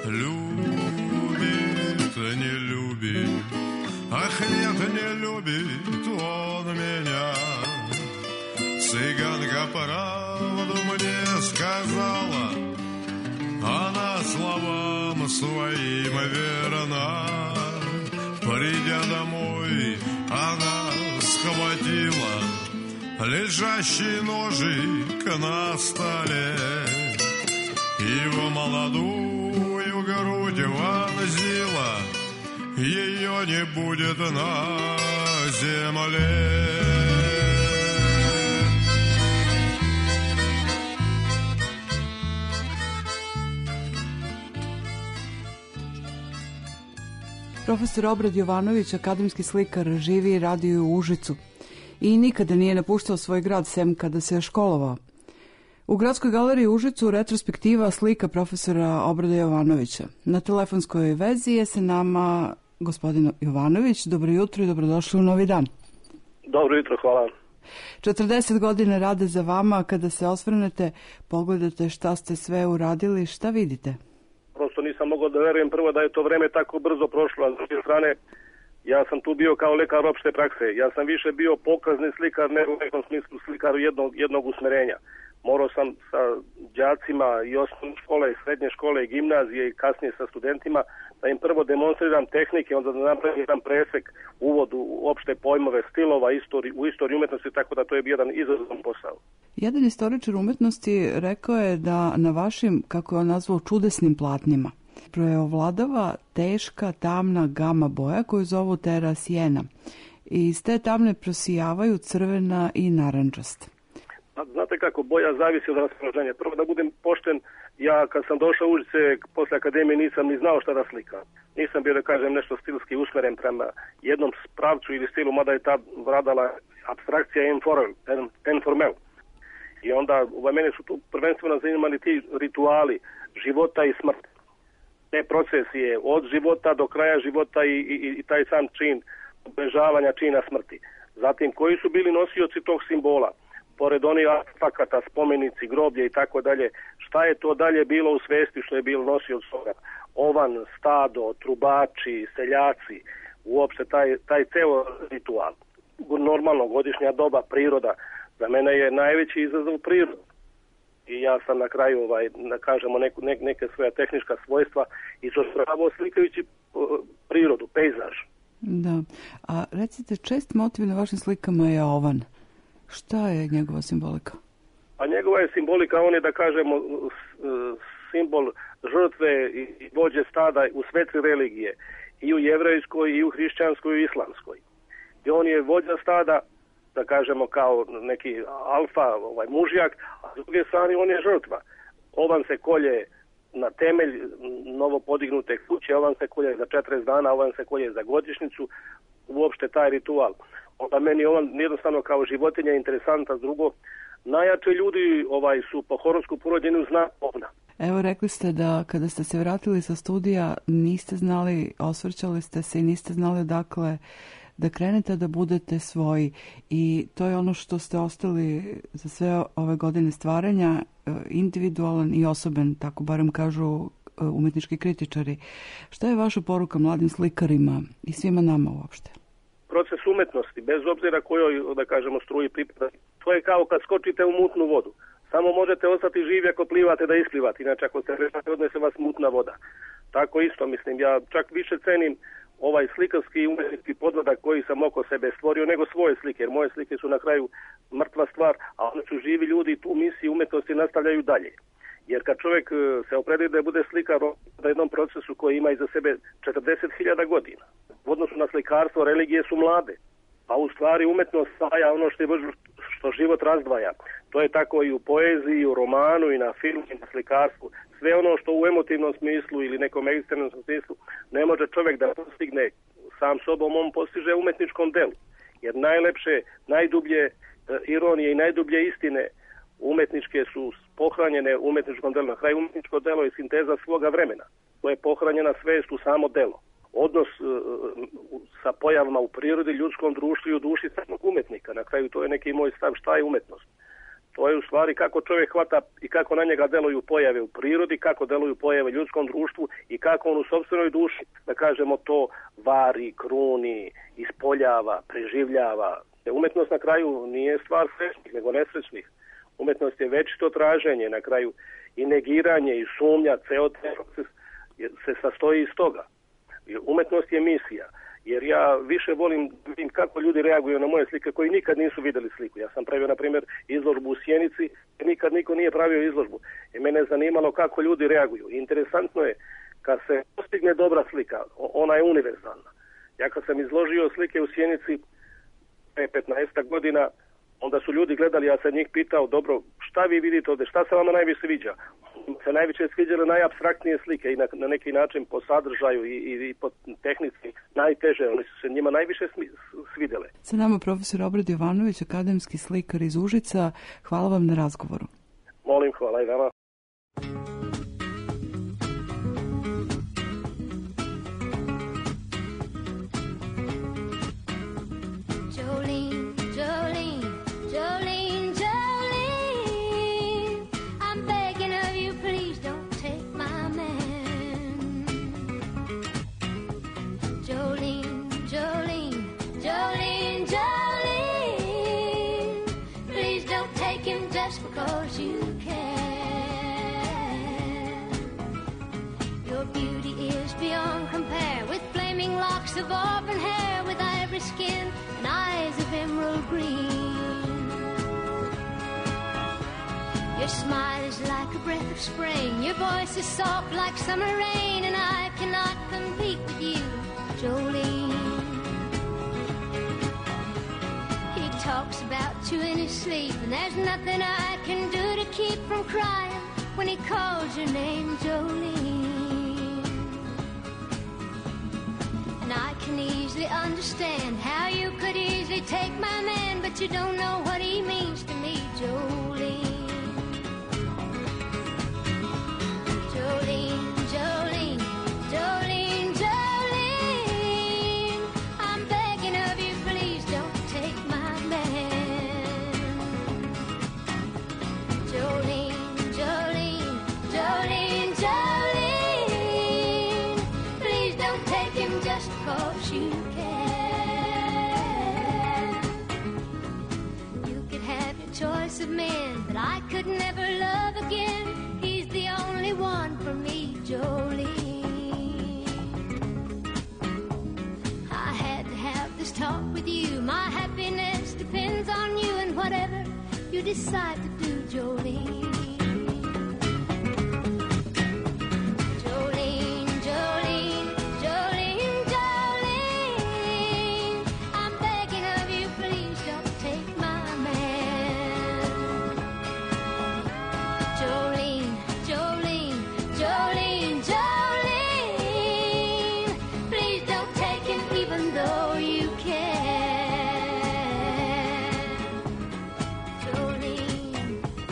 Любит, не любит, ах нет, не любит он меня. Цыганка правду мне сказала, она словам своим верна. Придя домой, она схватила лежащий ножик на столе и в молодую грудь вонзила, ее не будет на земле. Profesor Obrad Jovanović, akademski slikar, živi i radi u Užicu i nikada nije napuštao svoj grad sem kada se školovao. U Gradskoj galeriji u Užicu retrospektiva slika profesora Obrada Jovanovića. Na telefonskoj vezi je sa nama gospodin Jovanović. Dobro jutro i dobrodošli u Novi dan. Dobro jutro, hvala. četrdeset godina rade za vama, kada se osvrnete, pogledate šta ste sve uradili, šta vidite? Prosto nisam mogao da verujem prvo da je to vreme tako brzo prošlo, a s druge strane ja sam tu bio kao lekar opšte prakse. Ja sam više bio pokazni slikar, nego u nekom smislu slikar jednog, jednog usmerenja. morao sam sa đacima i osnovne škole, i srednje škole, i gimnazije i kasnije sa studentima da im prvo demonstriram tehnike, onda da napravim jedan presek, uvod u opšte pojmove stilova istoriji, u istoriji umetnosti, tako da to je bio jedan izazovan posao. Jedan istoričar umetnosti rekao je da na vašim, kako je on nazvao, čudesnim platnima preovladava teška, tamna gama boja koju zovu terra siena. I iz te tamne prosijavaju crvena i narandžasta. Znate kako, boja zavisi od raspoloženja. Prvo da budem pošten, ja kad sam došao u Užice posle akademije nisam ni znao šta da slikam. Nisam bio da kažem nešto stilski usmeren prema jednom pravcu ili stilu, mada je ta vladala abstrakcija informel. I onda u mene su tu prvenstveno zanimali ti rituali života i smrti. Te procesije od života do kraja života i, i, i taj sam čin obeležavanja čina smrti. Zatim, koji su bili nosioci tog simbola? Pored onih artefakata, spomenici, groblje i tako dalje, šta je to dalje bilo u svesti što je bilo nosioc toga? Ovan, stado, trubači, seljaci, uopšte taj, taj ceo ritual. Normalno, godišnja doba, priroda, za mene je najveći izazov priroda. I ja sam na kraju, ovaj, da kažemo, neku, ne, neke svoja tehnička svojstva izostravao slikajući uh, prirodu, pejzaž. Da, a recite, čest motiv na vašim slikama je ovan. Šta je njegova simbolika? A njegova je simbolika, on je, da kažemo, simbol žrtve i vođe stada u sve tri religije, i u jevrejskoj, i u hrišćanskoj, i u islamskoj. I on je vođa stada, da kažemo, kao neki alfa, ovaj, mužjak, a s druge strane on je žrtva. Ovan se kolje na temelj novo podignute kuće, ovan se kolje za četrdeset dana, ovan se kolje za godišnjicu, uopšte taj ritual. Onda meni ovan jednostavno kao životinja interesanta. Drugo, najjače ljudi ovaj su po horoskopu rođeni u znak ovna. Evo, rekli ste da kada ste se vratili sa studija niste znali, osvrćali ste se i niste znali odakle da krenete da budete svoji, i to je ono što ste ostali za sve ove godine stvaranja, individualan i osoben, tako barem kažu umetnički kritičari. Šta je vaša poruka mladim slikarima i svima nama uopšte? Proces umetnosti, bez obzira kojoj, da kažemo, struji pripada, to je kao kad skočite u mutnu vodu. Samo možete ostati živi ako plivate da isplivate, inače ako se rešate odnese vas mutna voda. Tako isto, mislim, ja čak više cenim ovaj slikarski i umetnički podvodak koji sam oko sebe stvorio nego svoje slike, jer moje slike su na kraju mrtva stvar, a one su živi ljudi i tu misiju umetnosti nastavljaju dalje. Jer kad čovjek se opredeli da bude slikar na jednom procesu koji ima iza sebe četrdeset hiljada godina, u odnosu na slikarstvo religije su mlade, a u stvari umetnost staja ono što, je, što život razdvaja. To je tako i u poeziji, i u romanu, i na filmu, i na slikarstvu. Sve ono što u emotivnom smislu ili nekom eksternom smislu ne može čovjek da postigne sam sobom, on postiže umetničkom delu. Jer najlepše, najdublje e, ironije i najdublje istine umetničke su pohranjene u umetničkom delu. Na kraju umetničko delo je sinteza svoga vremena. To je pohranjena svest u samo delo. Odnos e, sa pojavama u prirodi, ljudskom društvu i u duši samog umetnika. Na kraju to je neki moj stav, šta je umetnost. To je u stvari kako čovjek hvata i kako na njega deluju pojave u prirodi, kako deluju pojave u ljudskom društvu i kako on u sopstvenoj duši, da kažemo, to vari, kruni, ispoljava, preživljava. Umetnost na kraju nije stvar srećnih, nego nesrećnih. Umetnost je večito traženje, na kraju i negiranje i sumnja, ceo taj proces se sastoji iz toga. Umetnost je misija. Jer ja više volim vidim kako ljudi reaguju na moje slike koji nikad nisu vidjeli sliku. Ja sam pravio, na primjer, izložbu u Sjenici, nikad niko nije pravio izložbu. I mene je zanimalo kako ljudi reaguju. Interesantno je, kad se postigne dobra slika, ona je univerzalna. Ja kad sam izložio slike u Sjenici pre petnaest godina, onda su ljudi gledali, ja sam njih pitao, dobro, šta vi vidite ovdje, šta se vama najviše sviđa? Se najviše sviđale najapstraktnije slike i na, na neki način po sadržaju i, i, i po tehnici najteže, oni su se njima najviše svidjele. Sa nama profesor Obrad Jovanović, akademski slikar iz Užica. Hvala vam na razgovoru. Molim, hvala i vama. Because you of auburn hair with ivory skin and eyes of emerald green. Your smile is like a breath of spring, your voice is soft like summer rain, and I cannot compete with you, Jolene. He talks about you in his sleep, and there's nothing I can do to keep from crying when he calls your name, Jolene. And I can easily understand how you could easily take my man, but you don't know what he means to me, Jolene. Jolene, Jolene, Jolene, Jolene, I'm begging of you, please don't take my man. Jolene, Jolene, Jolene, Jolene, please don't take him just 'cause you can. You could have your choice of men, but I could never love again. He's the only one for me, Jolene. I had to have this talk with you. My happiness depends on you and whatever you decide to do, Jolene. Jolene, Jolene, Jolene, Jolene, I'm begging of you, please don't take my man. Jolene, Jolene, Jolene, Jolene, please don't take him even though you can. Jolene,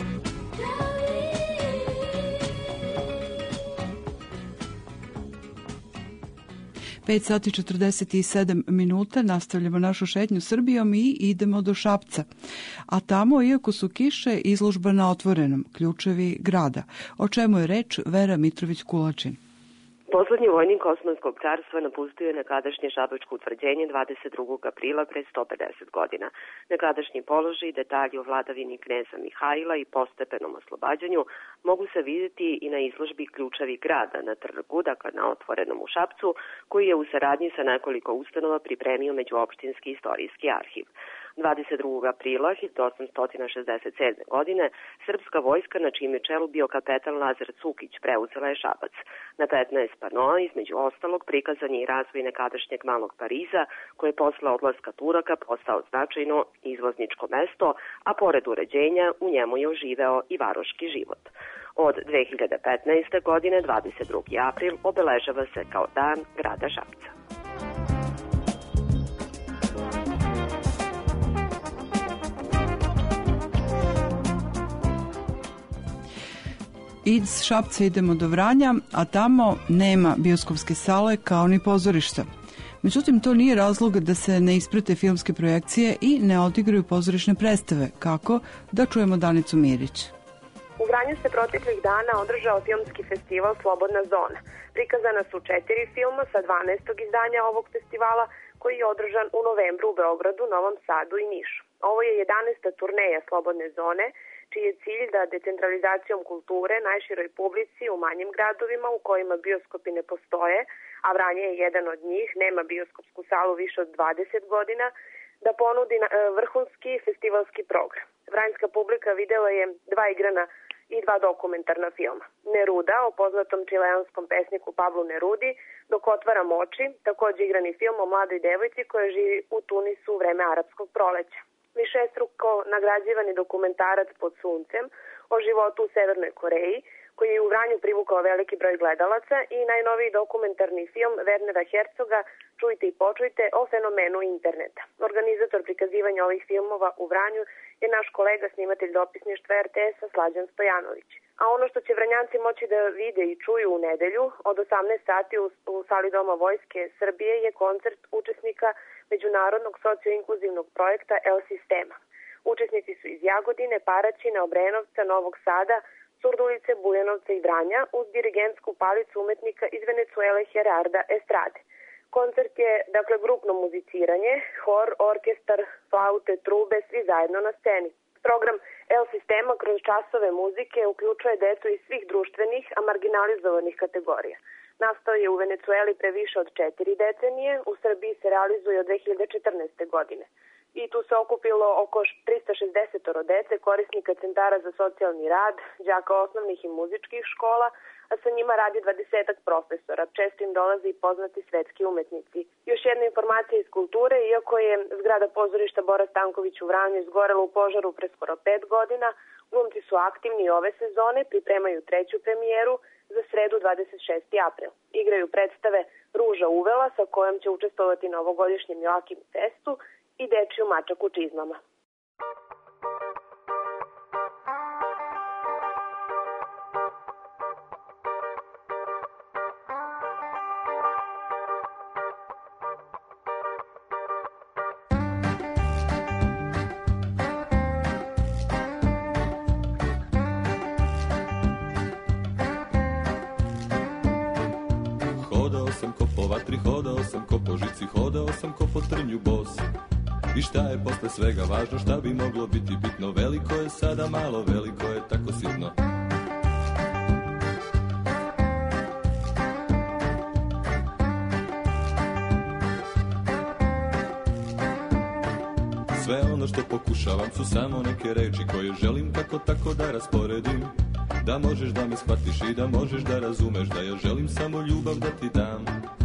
pet sati četrdeset sedam minuta, nastavljamo našu šetnju Srbijom i idemo do Šapca. A tamo, iako su kiše, izložba na otvorenom, ključevi grada. O čemu je reč, Vera Mitrović-Kulačin. Poslednji vojnik Osmanskog carstva napustio je nekadašnje Šabačko utvrđenje dvadeset drugog aprila pre sto pedeset godina. Nekadašnji položaj, detalji o vladavini kneza Mihajla i postepenom oslobađanju mogu se vidjeti i na izložbi Ključevi grada na trgu, dakle na otvorenom u Šapcu, koji je u saradnji sa nekoliko ustanova pripremio Međuopštinski istorijski arhiv. dvadeset drugog aprila hiljadu osamsto šezdeset sedme. godine srpska vojska, na čijem je čelu bio kapetan Lazar Cukić, preuzela je Šabac. Na petnaest panoa, između ostalog, prikazan je i razvoj nekadašnjeg Malog Pariza, koje je posle odlaska Turaka postao značajno izvozničko mesto, a pored uređenja u njemu je oživeo i varoški život. Od dve hiljade petnaeste. godine, dvadeset drugi april, obeležava se kao Dan grada Šapca. Iz Šapca idemo do Vranja, a tamo nema bioskopske sale kao ni pozorišta. Međutim, to nije razlog da se ne isprate filmske projekcije i ne odigraju pozorišne predstave. Kako? Da čujemo Danicu Mirić. U Vranju se proteklih dana održao filmski festival Slobodna zona. Prikazana su četiri filma sa dvanaestog izdanja ovog festivala, koji je održan u novembru u Beogradu, Novom Sadu i Nišu. Ovo je jedanaesta turneja Slobodne zone, čiji je cilj da decentralizacijom kulture najširoj publici u manjim gradovima u kojima bioskopi ne postoje, a Vranje je jedan od njih, nema bioskopsku salu više od dvadeset godina, da ponudi vrhunski festivalski program. Vranjska publika videla je dva igrana i dva dokumentarna filma. Neruda, o poznatom čileanskom pesniku Pablu Nerudi, Dok otvaram oči, takođe igrani film o mladoj devojci koja živi u Tunisu u vreme arapskog proleća. Višestruko nagrađivani dokumentarac Pod suncem o životu u Severnoj Koreji, koji je u Vranju privukao veliki broj gledalaca, i najnoviji dokumentarni film Wernera Herzoga Čujte i počujte o fenomenu interneta. Organizator prikazivanja ovih filmova u Vranju je naš kolega, snimatelj dopisništva er te es-a Slađan Stojanović. A ono što će Vranjanci moći da vide i čuju u nedelju od osamnaest sati u, u sali Doma Vojske Srbije je koncert učesnika međunarodnog socioinkluzivnog projekta El Sistema. Učesnici su iz Jagodine, Paraćina, Obrenovca, Novog Sada, Surdulice, Bujanovca i Vranja uz dirigentsku palicu umetnika iz Venecuele Gerarda Estrade. Koncert je, dakle, grupno muziciranje, hor, orkestar, flaute, trube, svi zajedno na sceni. Program El Sistema kroz časove muzike uključuje decu iz svih društvenih, a marginalizovanih kategorija. Nastao je u Venecueli pre više od četiri decenije, u Srbiji se realizuje od dve hiljade četrnaeste. godine. I tu se okupilo oko trista šezdeset dece, korisnika centara za socijalni rad, đaka osnovnih i muzičkih škola, a sa njima radi dvadesetak profesora. Često im dolaze i poznati svetski umetnici. Još jedna informacija iz kulture, iako je zgrada pozorišta Bora Stanković u Vranju izgorela u požaru pre skoro pet godina, glumci su aktivni i ove sezone, pripremaju treću premijeru za sredu dvadeset šesti april. Igraju predstave Ruža uvela, sa kojom će učestvovati na ovogodišnjem Joakim festu, i Dečiju mačak u čizmama. Hodao sam ko po vatri, hodao sam ko po žici, hodao sam ko po trnju bos. I šta je posle svega važno, šta bi moglo biti bitno? Veliko je sada malo, veliko je tako sitno. Sve ono što pokušavam su samo neke reči koje želim kako tako da rasporedim. Da možeš da me shvatiš i da možeš da razumeš da ja želim samo ljubav da ti dam.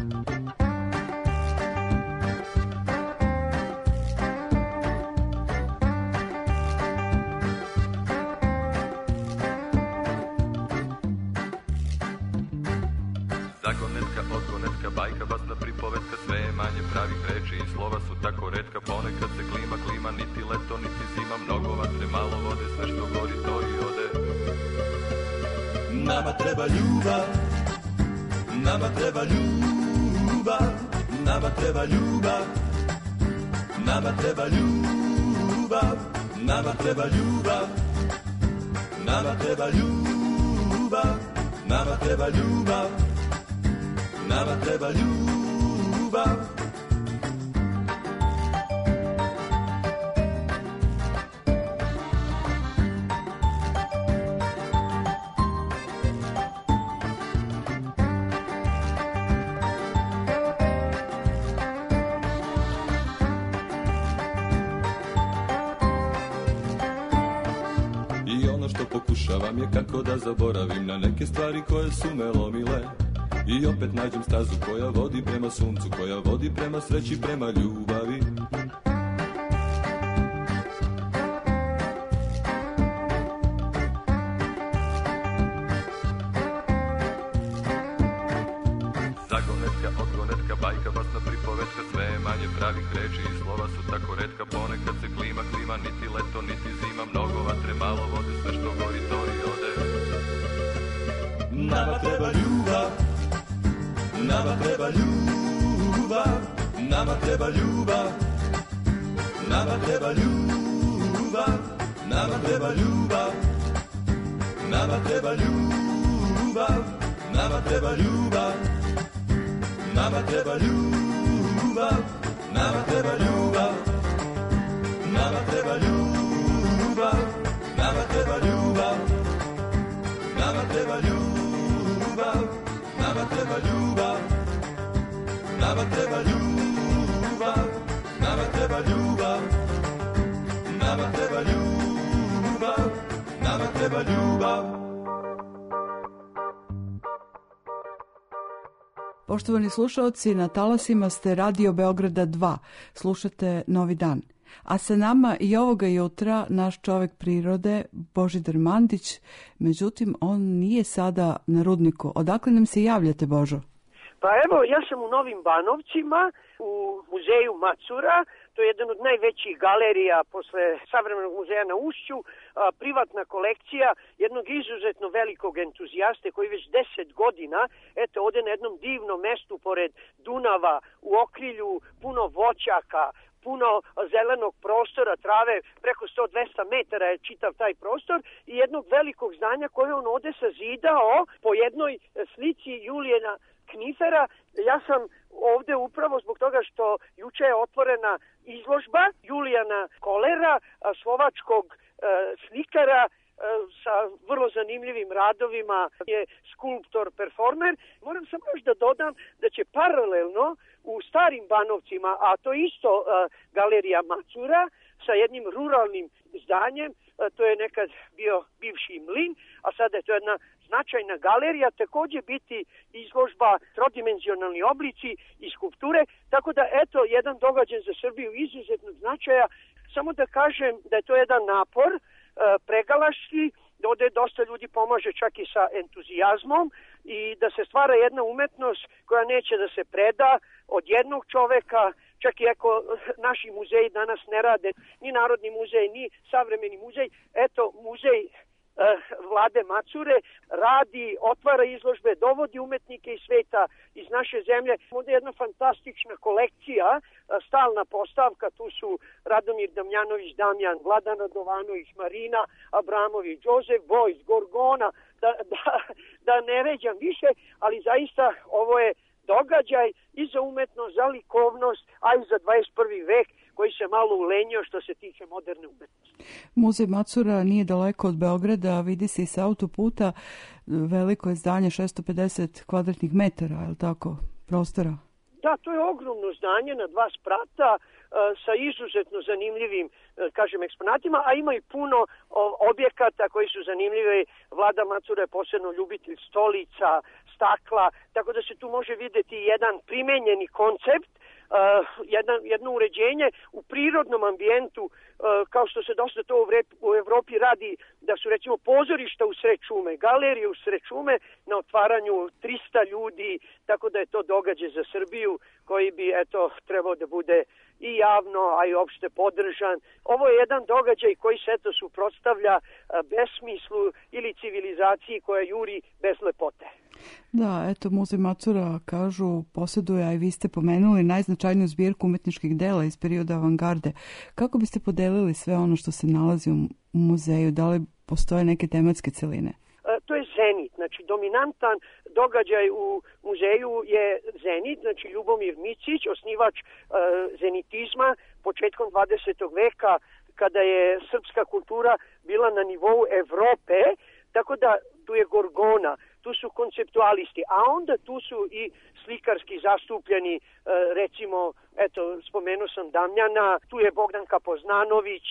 Zagonetka, odgonetka, bajka, basna, pripovetka, sve je manje pravih reči i slova su tako retka. Ponekad se klima, klima, niti leto, niti zima, mnogo vatre, malo vode, sve što gori to i ode. Nama treba ljubav, nama treba ljubav, nama treba ljubav, nama treba ljubav, nama treba ljubav, nama treba ljubav, nama treba ljubav, nama treba ljubav. Pokušavam je kako da zaboravim na neke stvari koje su me lomile. I opet nađem stazu koja vodi prema suncu, koja vodi prema sreći, prema ljubavi. Zagonetka, odgonetka, bajka, basna, pripovetka, sve je manje pravih reči i slova su tako retka. Ponekad se klima, klima, niti leto, niti zima, mnogo vatre, malo vode, sve što gori to i ode. Nama treba ljubav, nama treba ljubav, nama treba ljubav, nama treba ljubav, nama treba ljubav, nama treba ljubav, nama treba ljubav, nama treba ljubav, nama treba ljubav, nama treba ljubav, nama treba ljubav, nama treba ljubav, nama treba ljubav, nama treba ljubav, nama treba ljubav, nama treba ljubav, nama treba ljubav. Poštovani slušaoci, na talasima ste Radio Beograda dva. Slušate Novi dan. A sa nama i ovoga jutra naš čovek prirode Božidar Mandić, međutim on nije sada na Rudniku. Odakle nam se javljate, Božo? Pa evo, ja sam u Novim Banovcima, u muzeju Macura. To je jedan od najvećih galerija posle Savremenog muzeja na Ušću, a, privatna kolekcija jednog izuzetno velikog entuzijaste koji već deset godina, eto, ode na jednom divnom mestu pored Dunava, u okrilju, puno voćaka, puno zelenog prostora, trave, preko sto do dvesta metara je čitav taj prostor i jednog velikog zdanja koje on ode sazidao po jednoj slici Julijana Knifera. Ja sam ovde upravo zbog toga što juče je otvorena izložba Julijana Kolera, slovačkog e, slikara, sa vrlo zanimljivim radovima, je skulptor, performer. Moram samo još da dodam da će paralelno u Starim Banovcima, a to isto uh, galerija Macura, sa jednim ruralnim zdanjem, uh, to je nekad bio bivši mlin, a sada je to jedna značajna galerija, takođe biti izložba trodimenzionalni oblici i skulpture, tako da eto jedan događaj za Srbiju izuzetnog značaja. Samo da kažem da je to jedan napor, uh, pregalaški, da ovde dosta ljudi pomaže čak i sa entuzijazmom i da se stvara jedna umetnost koja neće da se preda od jednog čoveka, čak i ako naši muzeji danas ne rade, ni Narodni muzej, ni Savremeni muzej, eto muzej Vlade Macure radi, otvara izložbe, dovodi umetnike iz sveta, iz naše zemlje. Ovdje je jedna fantastična kolekcija, stalna postavka, tu su Radomir Damjanović, Damjan, Vladan Radovanović, Marina Abramović, Jozef Bojs, Gorgona, da, da, da ne ređam više, ali zaista ovo je događaj i za umetnost, za likovnost, a i za dvadeset prvi vek koji se malo ulenio što se tiče moderne umetnosti. Muzej Macura nije daleko od Beograda, vidi se i sa autoputa, veliko je zdanje, šessto pedeset kvadratnih metara, je li tako, prostora? Da, to je ogromno zdanje na dva sprata sa izuzetno zanimljivim, kažem, eksponatima, a ima i puno objekata koji su zanimljivi. Vlada Macura je posebno ljubitelj stolica, stakla, tako da se tu može videti jedan primenjeni koncept, Uh, jedno, jedno uređenje u prirodnom ambijentu, uh, kao što se dosta to u, vrep, u Evropi radi, da su recimo pozorišta u sred šume, galerije u sred šume na otvaranju trista ljudi, tako da je to događaj za Srbiju koji bi eto trebao da bude i javno, a i opšte podržan. Ovo je jedan događaj koji se eto suprotstavlja uh, besmislu ili civilizaciji koja juri bez lepote. Da, eto, Muzej Macura, kažu, posjeduje, a i vi ste pomenuli, najznačajniju zbirku umetničkih dela iz perioda avangarde. Kako biste podelili sve ono što se nalazi u muzeju? Da li postoje neke tematske celine? E, to je zenit, znači dominantan događaj u muzeju je zenit, znači Ljubomir Micić, osnivač e, zenitizma početkom dvadesetog veka, kada je srpska kultura bila na nivou Evrope, tako da tu je Gorgona, tu su konceptualisti, a onda tu su i slikarski zastupljeni, recimo, eto, spomenuo sam Damjana, tu je Bogdanka Poznanović,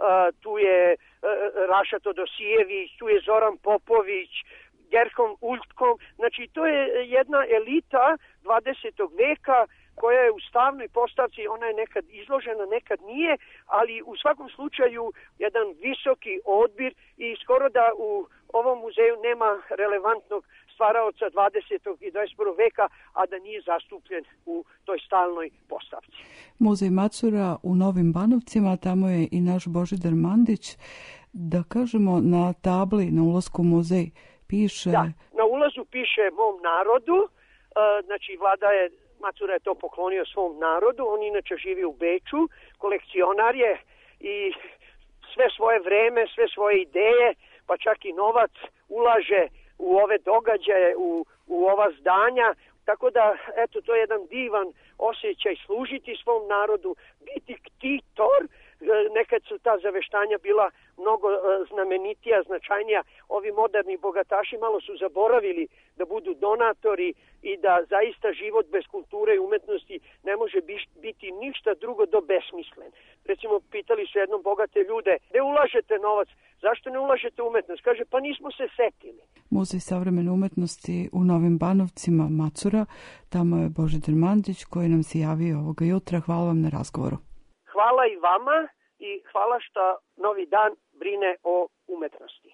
tu je Raša Todosijević, tu je Zoran Popović, Gerhom Ultkom, znači to je jedna elita dvadesetog veka koja je u stalnoj postavci, ona je nekad izložena, nekad nije, ali u svakom slučaju jedan visoki odbir i skoro da u ovom muzeju nema relevantnog stvaraoca dvadesetog i dvadeset prvog veka, a da nije zastupljen u toj stalnoj postavci. Muzej Macura u Novim Banovcima, tamo je i naš Božidar Mandić, da kažemo na tabli na ulasku u muzej piše... Da, na ulazu piše mom narodu, znači vlada je Macura je to poklonio svom narodu, on inače živi u Beču, kolekcionar je i sve svoje vreme, sve svoje ideje, pa čak i novac ulaže u ove događaje, u, u ova zdanja, tako da, eto, to je jedan divan osjećaj služiti svom narodu, biti ktitor. Nekad su ta zaveštanja bila mnogo znamenitija, značajnija. Ovi moderni bogataši malo su zaboravili da budu donatori i da zaista život bez kulture i umetnosti ne može biti ništa drugo do besmislen. Recimo, pitali su jednom bogate ljude, gde ulažete novac, zašto ne ulažete umetnost? Kaže, pa nismo se setili. Muzej savremene umetnosti u Novim Banovcima, Macura, tamo je Božidar Mandić koji nam se javio ovoga jutra. Hvala vam na razgovoru. Hvala i vama i hvala što Novi dan brine o umetnosti.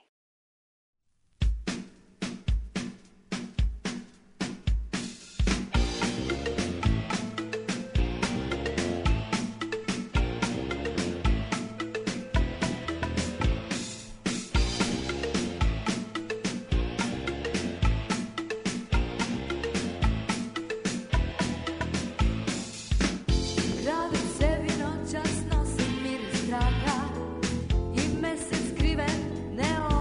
Now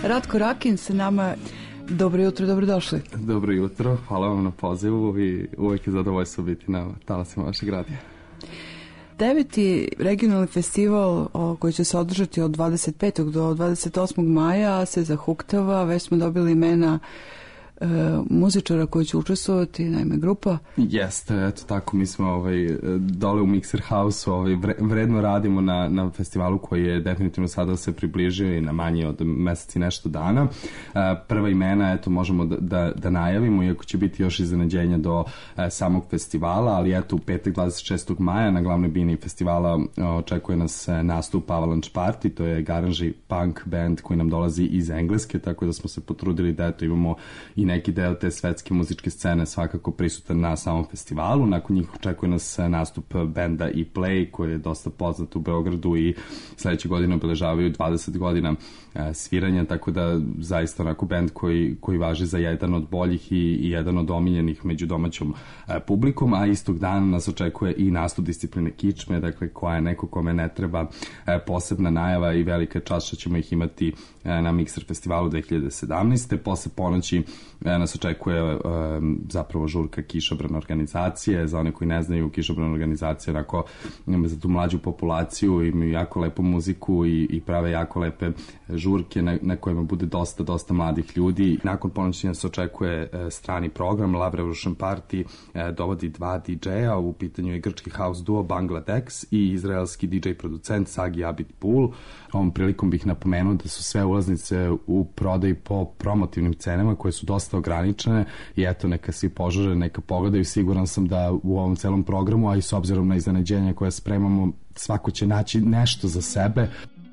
Ratko Rakin sa nama. Dobro jutro, dobrodošli. Dobro jutro, hvala vam na pozivu i uvijek je zadovoljstvo biti na talasima vašeg radija. Deveti regionalni festival koji će se održati od dvadeset petog do dvadeset osmog maja se zahuktava, već smo dobili imena e, muzičara koji će učestvovati, naime grupa. Jeste, eto tako, mi smo ovaj, dole u Mixer House ovaj, vredno radimo na, na festivalu koji je definitivno sada se približio i na manje od meseci nešto dana. E, prva imena, eto, možemo da, da, da najavimo, iako će biti još iznenađenja do e, samog festivala, ali eto, u petak dvadeset šestog maja na glavnoj bini festivala očekuje nas nastup Avalanche Party, to je garanži punk band koji nam dolazi iz Engleske, tako da smo se potrudili da eto imamo i neki deo te svetske muzičke scene svakako prisutan na samom festivalu. Nakon njih očekuje nas nastup benda E-Play koji je dosta poznat u Beogradu i sledeće godine obeležavaju dvadeset godina sviranja, tako da zaista onako bend koji, koji važi za jedan od boljih i, i jedan od omiljenih među domaćom publikom, a istog dana nas očekuje i nastup discipline kičme, dakle koja je neko kome ne treba posebna najava i velika čast što ćemo ih imati na Mixer festivalu dve hiljade sedamnaeste. Posle ponoći nas očekuje zapravo žurka Kišobran organizacije. Za one koji ne znaju, Kišobran organizacija onako za tu mlađu populaciju imaju jako lepu muziku i, i prave jako lepe žurke na, na kojima bude dosta, dosta mladih ljudi. Nakon ponoći nas očekuje strani program Love Revolution Party, dovodi dva D J-a, u pitanju je grčki house duo Bangladex i izraelski D J producent Sagi Abitpool. Ovom prilikom bih napomenuo da su sve ulaznice u prodaji po promotivnim cenama koje su dosta ograničene i eto neka svi požure, neka pogledaju. Siguran sam da u ovom celom programu, a i s obzirom na iznenađenja koje spremamo, svako će naći nešto za sebe.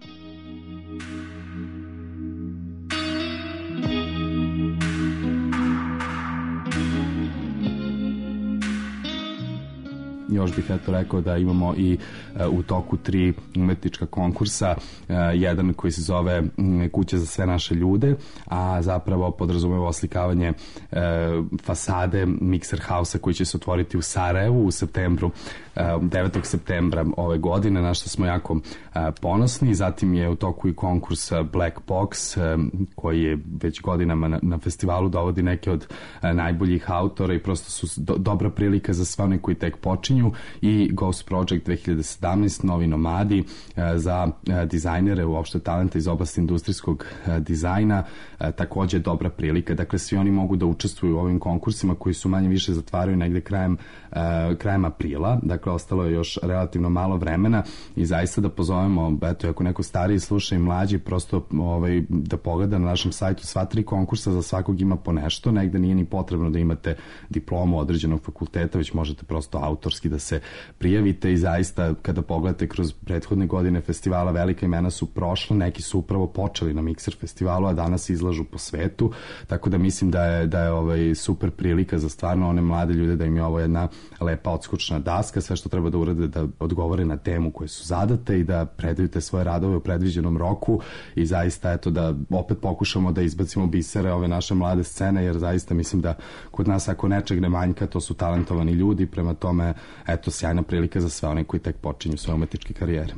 Još bih eto rekao da imamo i uh, u toku tri umetnička konkursa, uh, jedan koji se zove um, Kuća za sve naše ljude, a zapravo podrazumeva oslikavanje uh, fasade Mixer House-a koji će se otvoriti u Sarajevu u septembru, uh, devetog septembra ove godine, na što smo jako uh, ponosni. Zatim je u toku i konkurs Black Box uh, koji je već godinama na, na festivalu dovodi neke od uh, najboljih autora i prosto su do, dobra prilika za sve one koji tek počinju, i Ghost Project dve hiljade sedamnaeste, novi nomadi za dizajnere, uopšte talenta iz oblasti industrijskog dizajna, takođe dobra prilika. Dakle, svi oni mogu da učestvuju u ovim konkursima koji su manje više zatvaraju negde krajem, krajem aprila, dakle ostalo je još relativno malo vremena i zaista da pozovemo, eto, ako neko stariji sluša i mlađi, prosto ovaj, da pogleda na našem sajtu sva tri konkursa, za svakog ima po nešto, negde nije ni potrebno da imate diplomu određenog fakulteta, već možete prosto autorski da se prijavite i zaista kada pogledate kroz prethodne godine festivala, velika imena su prošle, neki su upravo počeli na Mixer festivalu, a danas izlažu po svetu, tako da mislim da je, da je ovaj super prilika za stvarno one mlade ljude, da im je ovo jedna lepa odskočna daska, sve što treba da urade da odgovore na temu koje su zadate i da predaju te svoje radove u predviđenom roku i zaista eto da opet pokušamo da izbacimo bisere ove naše mlade scene, jer zaista mislim da kod nas ako nečeg ne manjka, to su talentovani ljudi, prema tome eto sjajna prilika za sve one koji tek počinju svoje umetničke karijere.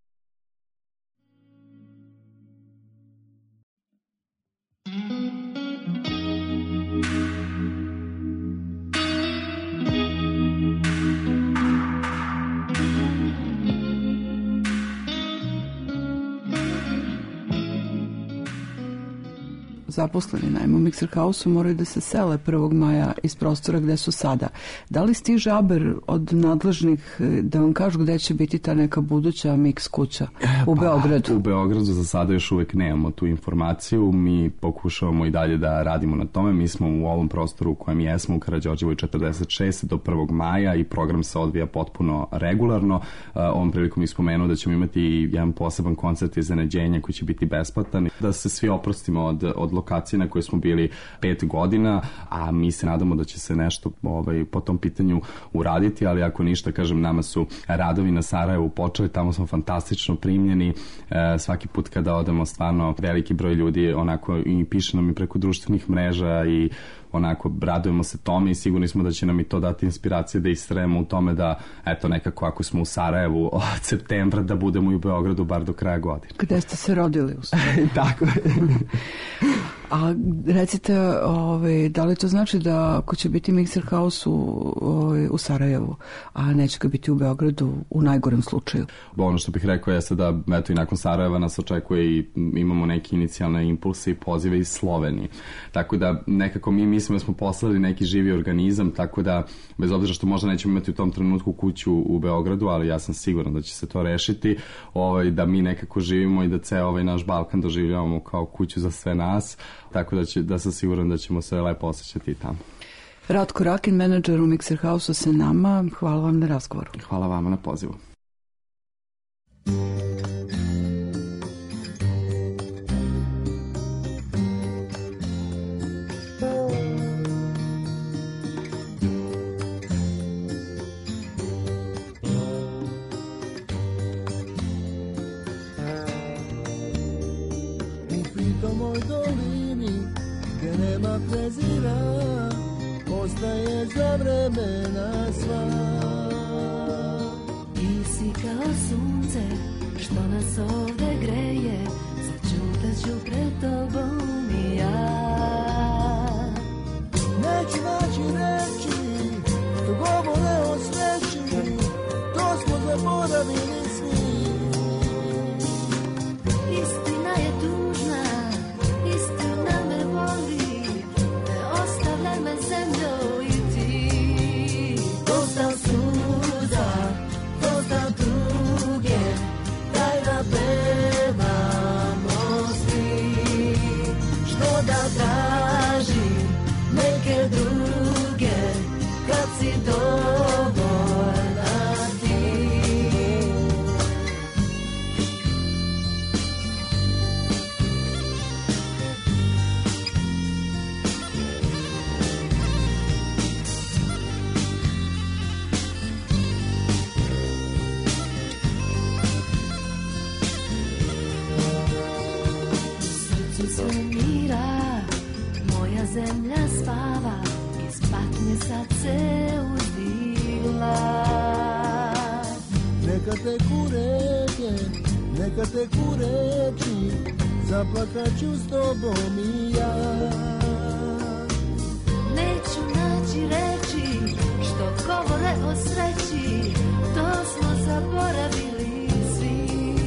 Zaposleni naime u Mixer House-u moraju da se sele prvog maja iz prostora gde su sada. Da li stiže aber od nadležnih da vam kažu gde će biti ta neka buduća Mix kuća u pa, Beogradu? U Beogradu za sada još uvek nemamo tu informaciju. Mi pokušavamo i dalje da radimo na tome. Mi smo u ovom prostoru u kojem jesmo u Karađorđevoj četrdeset šest do prvog maja i program se odvija potpuno regularno. Ovom prilikom ispomenuo da ćemo imati jedan poseban koncert iznenađenja koji će biti besplatan. Da se svi oprostimo od, od lokacije na kojoj smo bili pet godina, a mi se nadamo da će se nešto ovaj, po tom pitanju uraditi, ali ako ništa, kažem, nama su radovi na Sarajevu počeli, tamo smo fantastično primljeni, e, svaki put kada odemo stvarno veliki broj ljudi onako i piše nam i preko društvenih mreža i onako radujemo se tome i sigurni smo da će nam i to dati inspiracije da istrajemo u tome da, eto, nekako ako smo u Sarajevu od septembra, da budemo i u Beogradu bar do kraja godine. Gde ste se rodili u Sarajevu? Tako je. A recite, ovaj, da li to znači da ako će biti Mixer House u, ovaj, u Sarajevu, a neće ga biti u Beogradu u najgorem slučaju? Ono što bih rekao jeste da eto, i nakon Sarajeva nas očekuje i imamo neke inicijalne impulse i pozive iz Slovenije. Tako da nekako mi mislimo da smo poslali neki živi organizam, tako da bez obzira što možda nećemo imati u tom trenutku kuću u Beogradu, ali ja sam siguran da će se to rešiti, ovaj, da mi nekako živimo i da ceo ovaj naš Balkan doživljavamo kao kuću za sve nas, tako da, će, da sam siguran da ćemo se lepo osjećati tamo. Ratko Rakin, menadžer u Mixer House-u sa nama, hvala vam na razgovoru. Hvala vama na pozivu. Moj dolini gdje nema prezira, ostaje za vremena sva. Ti si kao sunce što nas ovde greje, začutat ću pred tobom i ja. Neću naći reći što govore o sreći, to smo zaboravili svi. Istina je tužna, istina me voli, ne ostavljaj me zemljo i ti. Dosta suza, dosta tuge, daj da pevamo svi. Što da tražim neke druge, kad si dovoljna ti. Zemlja spava, iz patnje sad se uzdila. Neka te kureke, neka te kureči, zaplakat ću s tobom i ja. Neću naći reći što govore o sreći, to smo zaboravili svi.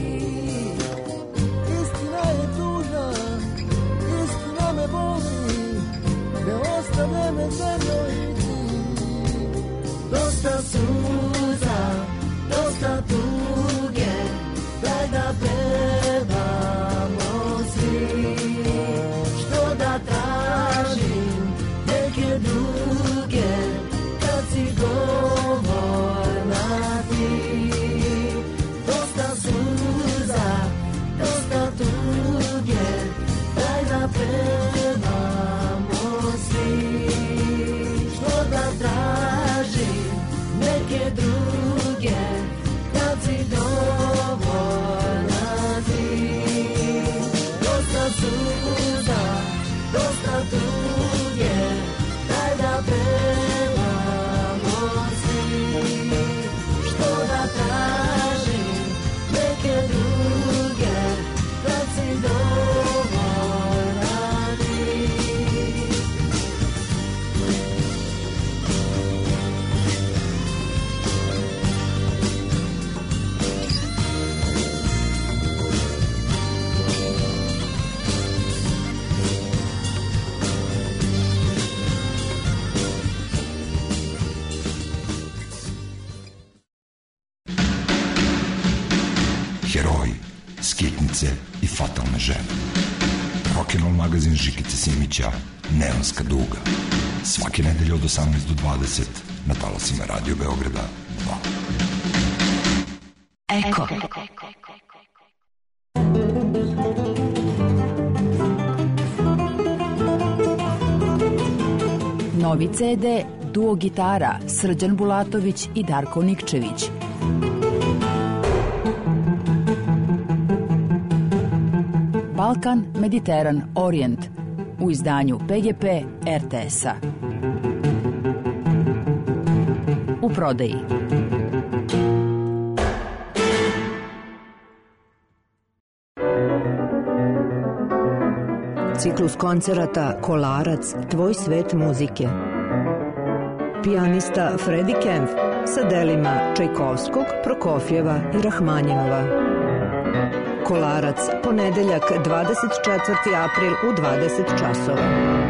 Istina je tužna, istina me boli, ne ostavlja me zemljo i ti. Dosta suza, dosta tuge, daj da pevamo svi. Što da tražim neke druge, kad si dovoljna ti. Dosta suza, dosta tuge, daj da pevamo svi. Što da tražim neke druge, kad si dovoljna ti. Dosta suza, dosta tuge, daj da pevamo svi. Što da tražim neke druge, kad si dovoljna ti. Heroji, skitnice i fatalne žene. Rock'n'roll magazin Žikice Simića, Neonska duga. Svake nedelje od osamnaest do dvadeset na talasima Radio Beograda dva. Eko. Novi ce de duo gitara Srđan Bulatović i Darko Nikčević. Balkan, Mediteran, Orijent. u izdanju P G P R T S-a. U prodaji. Ciklus koncerata Kolarac, tvoj svet muzike. Pijanista Freddie Kempf sa delima Čajkovskog, Prokofjeva i Rahmanjinova. Kolarac, ponedeljak dvadeset četvrti april u dvadeset časova.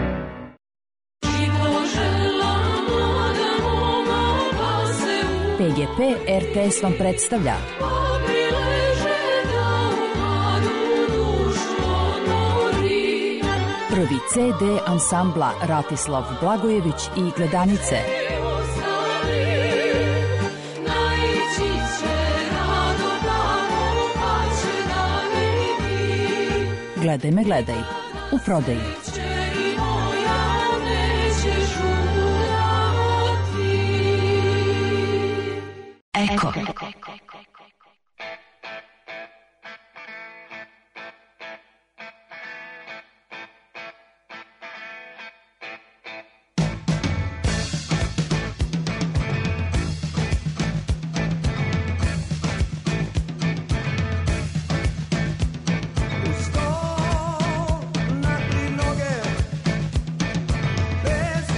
P G P R T S vam predstavlja prvi C D ansambla Ratislav Blagojević i Gledanice. Gledaj me, gledaj. U prodaji. Eko.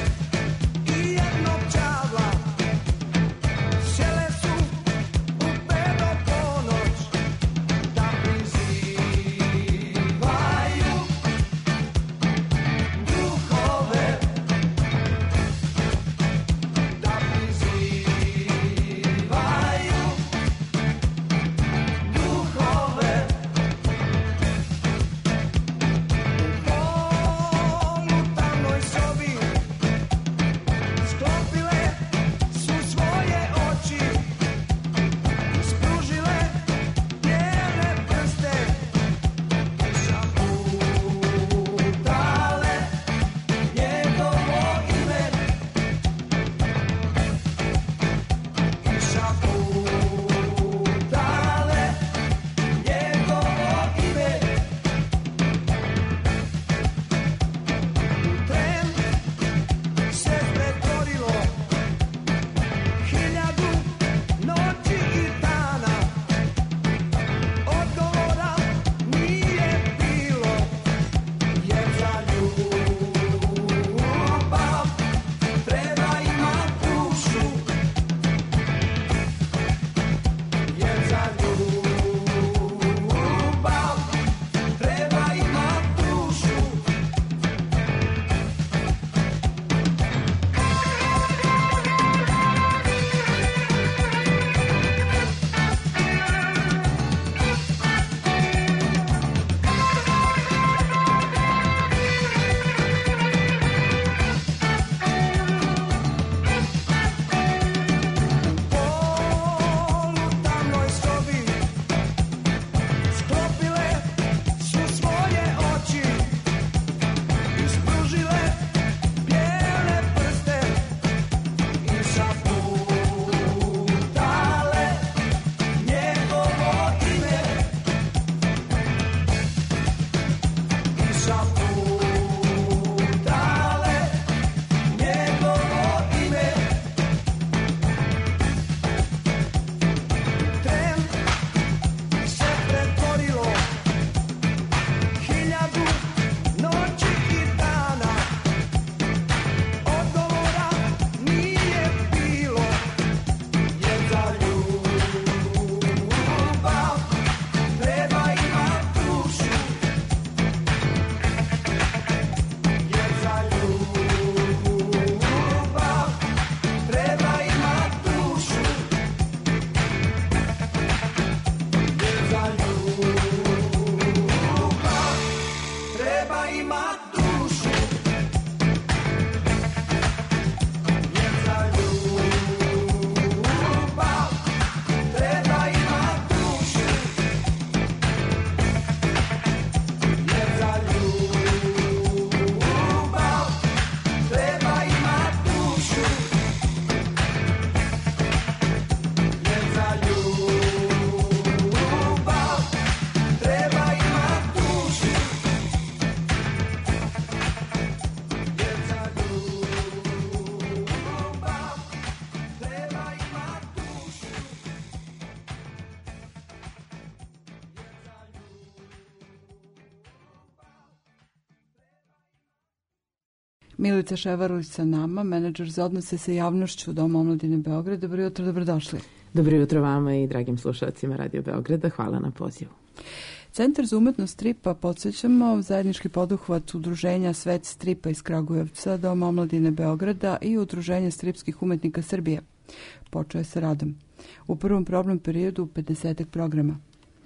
Šele su u Milica Ševarlić sa nama, menadžer za odnose sa javnošću Doma omladine Beograd. Dobro jutro, dobrodošli. Dobro jutro vama i dragim slušalcima Radio Beograda. Hvala na pozivu. Centar za umetnost stripa, podsjećamo, zajednički poduhvat udruženja Svet stripa iz Kragujevca, Doma omladine Beograda i udruženja stripskih umetnika Srbije. Počeo je sa radom. U prvom probnom periodu pedesetak programa.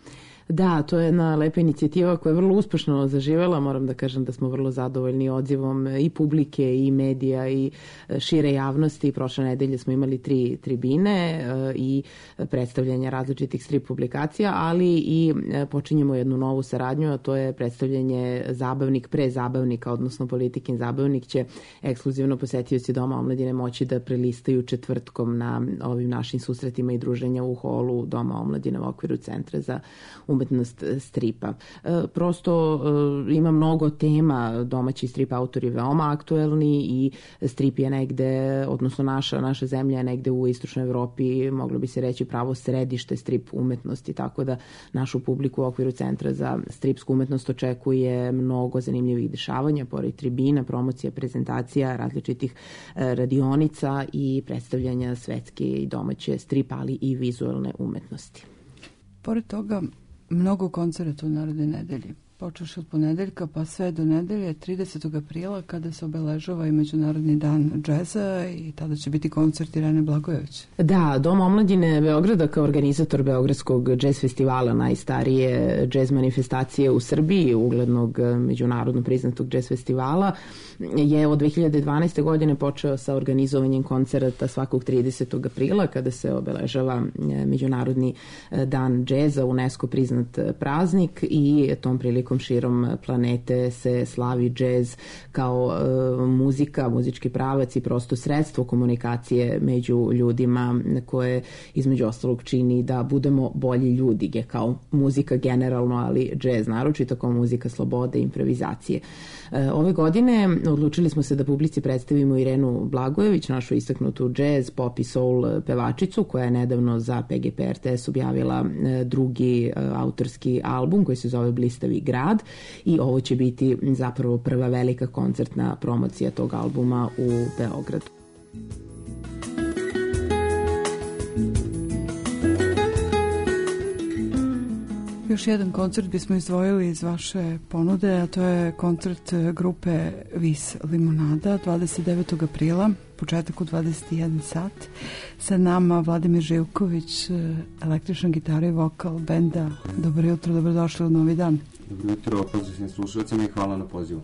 Da, to je jedna lepa inicijativa koja je vrlo uspešno zaživela. Moram da kažem da smo vrlo zadovoljni odzivom i publike i medija i šire javnosti. Prošle nedelje smo imali tri tribine i predstavljanja različitih strip publikacija, ali i počinjemo jednu novu saradnju, a to je predstavljanje zabavnik pre zabavnika, odnosno Politikin zabavnik će ekskluzivno posetioci Doma omladine moći da prelistaju četvrtkom na ovim našim susretima i druženja u holu Doma omladine u okviru Centra za umetnost stripa. E, prosto e, ima mnogo tema, domaći strip autori veoma aktuelni i strip je negde, odnosno naša, naša zemlja je negde u istočnoj Evropi, moglo bi se reći pravo središte strip umetnosti, tako da našu publiku u okviru Centra za stripsku umetnost očekuje mnogo zanimljivih dešavanja, pored tribina, promocija, prezentacija, različitih e, radionica i predstavljanja svetske i domaće strip, ali i vizualne umetnosti. Pored toga, mnogo koncerata u narednoj nedelji. Počeš od ponedeljka pa sve do nedelje, tridesetog aprila, kada se obeležava i Međunarodni dan džeza i tada će biti koncert Irene Blagojević. Da, Dom omladine Beograda kao organizator Beogradskog džez festivala, najstarije džez manifestacije u Srbiji, uglednog međunarodno priznatog džez festivala, je od dve hiljade dvanaeste. godine počeo sa organizovanjem koncerata svakog tridesetog aprila, kada se obeležava Međunarodni dan džeza, UNESCO priznat praznik, i tom prilikom širom planete se slavi džez kao e, muzika, muzički pravac i prosto sredstvo komunikacije među ljudima koje između ostalog čini da budemo bolji ljudi, kao muzika generalno, ali džez naročito kao muzika slobode i improvizacije. E, ove godine odlučili smo se da publici predstavimo Irenu Blagojević, našu istaknutu džez, pop i soul pevačicu, koja je nedavno za P G P R T S objavila e, drugi e, autorski album koji se zove Blistavi grad, i ovo će biti zapravo prva velika koncertna promocija tog albuma u Beogradu. Još jedan koncert bismo izdvojili iz vaše ponude, a to je koncert grupe Vis Limonada dvadeset devetog aprila, početak u dvadeset jedan sat. Sa nama Vladimir Živković, električna gitara i vokal benda. Dobro jutro, dobrodošli u Novi dan. Dobro jutro, pozdrav svim slušalcima i hvala na pozivu.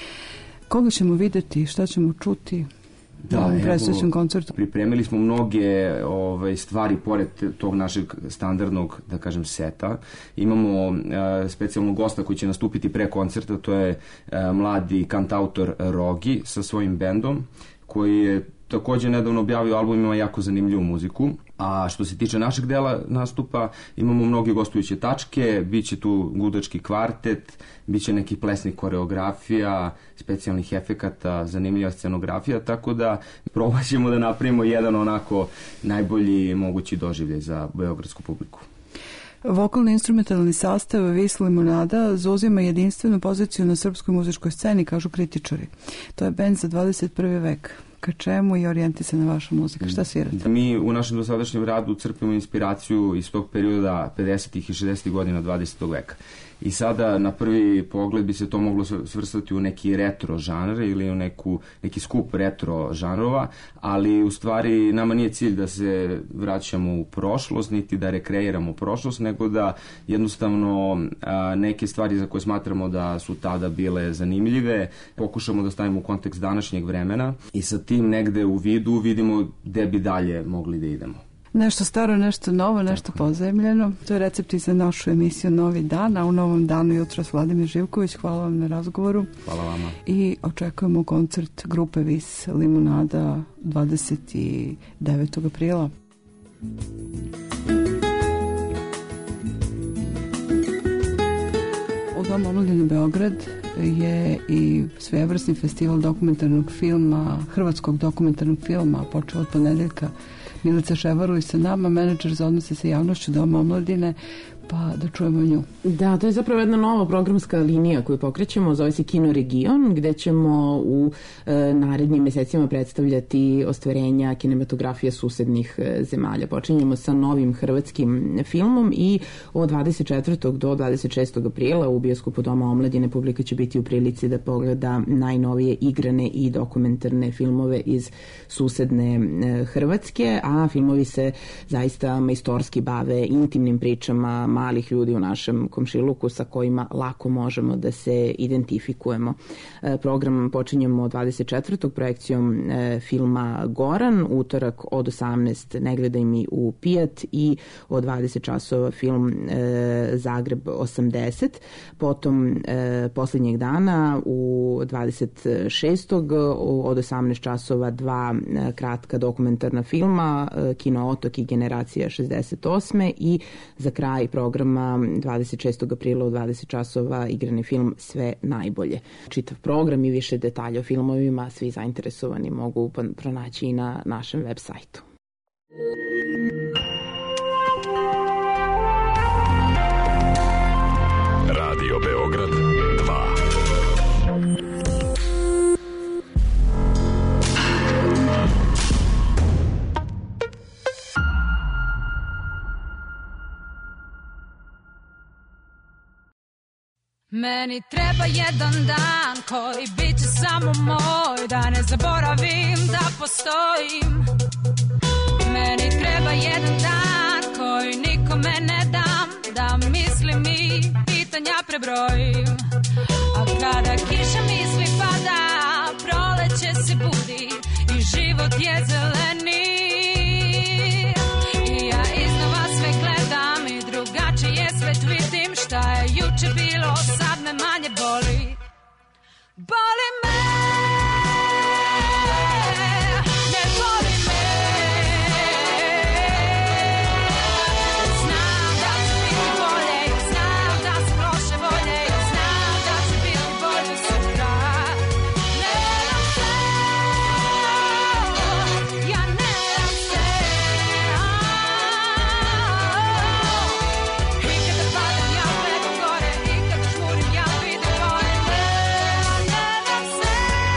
Koga ćemo videti, šta ćemo čuti? Da, evo, koncertu. Pripremili smo mnoge ovaj, stvari pored tog našeg standardnog, da kažem, seta. Imamo uh, specijalnog gosta koji će nastupiti pre koncerta, to je uh, mladi kantautor Rogi sa svojim bendom, koji je takođe nedavno objavio album, ima jako zanimljivu muziku. A što se tiče našeg dela nastupa, imamo mnoge gostujuće tačke, bit će tu gudački kvartet, bit će nekih plesnih koreografija, specijalnih efekata, zanimljiva scenografija, tako da probat ćemo da napravimo jedan onako najbolji mogući doživljaj za beogradsku publiku. Vokalni instrumentalni sastav Vis Limonada zauzima jedinstvenu poziciju na srpskoj muzičkoj sceni, kažu kritičari. To je bend za dvadeset prvi vek. Ka čemu je orijentisana vaša muzika? Šta svirate? Mi u našem dosadašnjem radu crpimo inspiraciju iz tog perioda pedesetih i šezdesetih godina dvadesetog veka. I sada na prvi pogled bi se to moglo svrstati u neki retro žanr ili u neku, neki skup retro žanrova, ali u stvari nama nije cilj da se vraćamo u prošlost, niti da rekreiramo prošlost, nego da jednostavno a, neke stvari za koje smatramo da su tada bile zanimljive, pokušamo da stavimo u kontekst današnjeg vremena i sa tim negde u vidu vidimo gde bi dalje mogli da idemo. Nešto staro, nešto novo, nešto pozajemljeno. To je recept i za našu emisiju Novi dan, a u Novom danu jutros Vladimir Živković. Hvala vam na razgovoru. Hvala vama. I očekujemo koncert grupe Vis Limonada dvadeset devetog aprila. U Domu omladine Beograd je i svevrsni festival dokumentarnog filma, hrvatskog dokumentarnog filma, počeo od ponedeljka. Milica Ševarlić sa nama, menadžer za odnose sa javnošću Doma omladine. pa da čujemo nju. Da, to je zapravo jedna nova programska linija koju pokrećemo, zove se Kino Region, gde ćemo u e, narednim mesecima predstavljati ostvarenja kinematografije susednih e, zemalja. Počinjemo sa novim hrvatskim filmom i od dvadeset četvrtog do dvadeset šestog aprila u bioskopu Doma omladine publika će biti u prilici da pogleda najnovije igrane i dokumentarne filmove iz susedne e, Hrvatske, a filmovi se zaista majstorski bave intimnim pričama malih ljudi u našem komšiluku sa kojima lako možemo da se identifikujemo. E, program počinjemo od dvadeset četvrtog projekcijom e, filma Goran, utorak od osamnaest Ne gledaj mi u Pijat i od dvadeset časova film e, Zagreb osamdeset. Potom e, posljednjeg dana u dvadeset šestog od osamnaest časova dva e, kratka dokumentarna filma e, Kino Otok i Generacija šezdeset osme i za kraj programa dvadeset šestog aprila u dvadeset časova igrani film Sve najbolje. Čitav program i više detalja o filmovima svi zainteresovani mogu pronaći i na našem web sajtu. Radio Beograd dva. Meni treba jedan dan koji bit će samo moj, da ne zaboravim da postojim. Meni treba jedan dan koji nikome ne dam, da mislim i pitanja prebrojim. A kada kiša misli pada, proleće se budi i život je zeleni. I ja iznova sve gledam i drugačije svet vidim. Šta je juče bilo, sad me manje boli. Boli me, ne boli me. Znam da će biti bolje, znam da sam loše volje, znam da će biti bolje sutra. Ne dam se, ja ne dam se. I kada padam ja gledam gore, i kada žmurim ja vidim gore. Ne, ne dam se.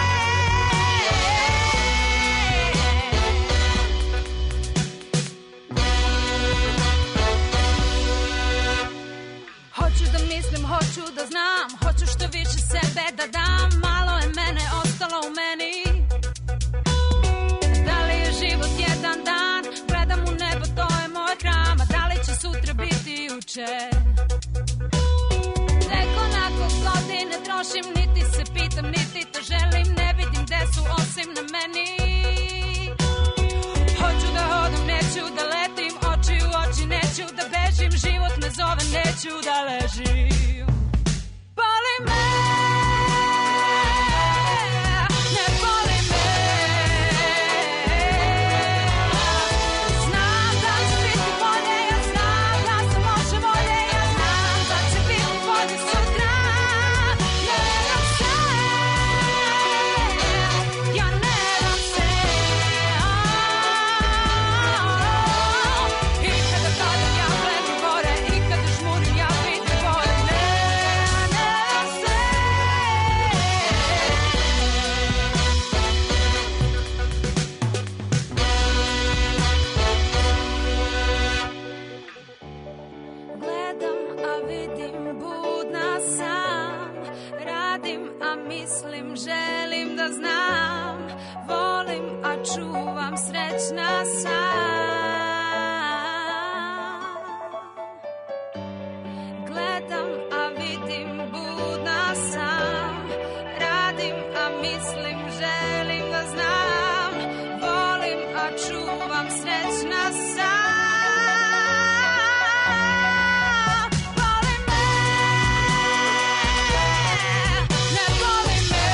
Hoću da mislim, hoću da znam, hoću što više sebe da dam. Malo je mene ostalo u meni. Da li je život jedan dan, gledam u nebo, to je moj hram. A da li će sutra biti juče? Nekoliko godine trošim, niti se pitam, niti to želim. Ne vidim gde su osim na meni. Hoću da hodam, neću da letim, oči u oči, neću da bežim. Život me zove, neću da ležim. Boli me, ne boli me. Znam da će biti bolje, ja znam da sam loše volje, ja znam da će biti bolje sutra. Ne dam se, ja ne dam se. I kada padam ja gledam gore, i kada žmurim ja vidim bolje. Ne, ne dam se. Gledam, a vidim, budna sam. Radim, a mislim, želim da znam. Volim, a čuvam, srećna sam. Gledam, a vidim, budna sam. Radim, a mislim, želim da znam. Volim, a čuvam, srećna sam. Boli me, ne boli me.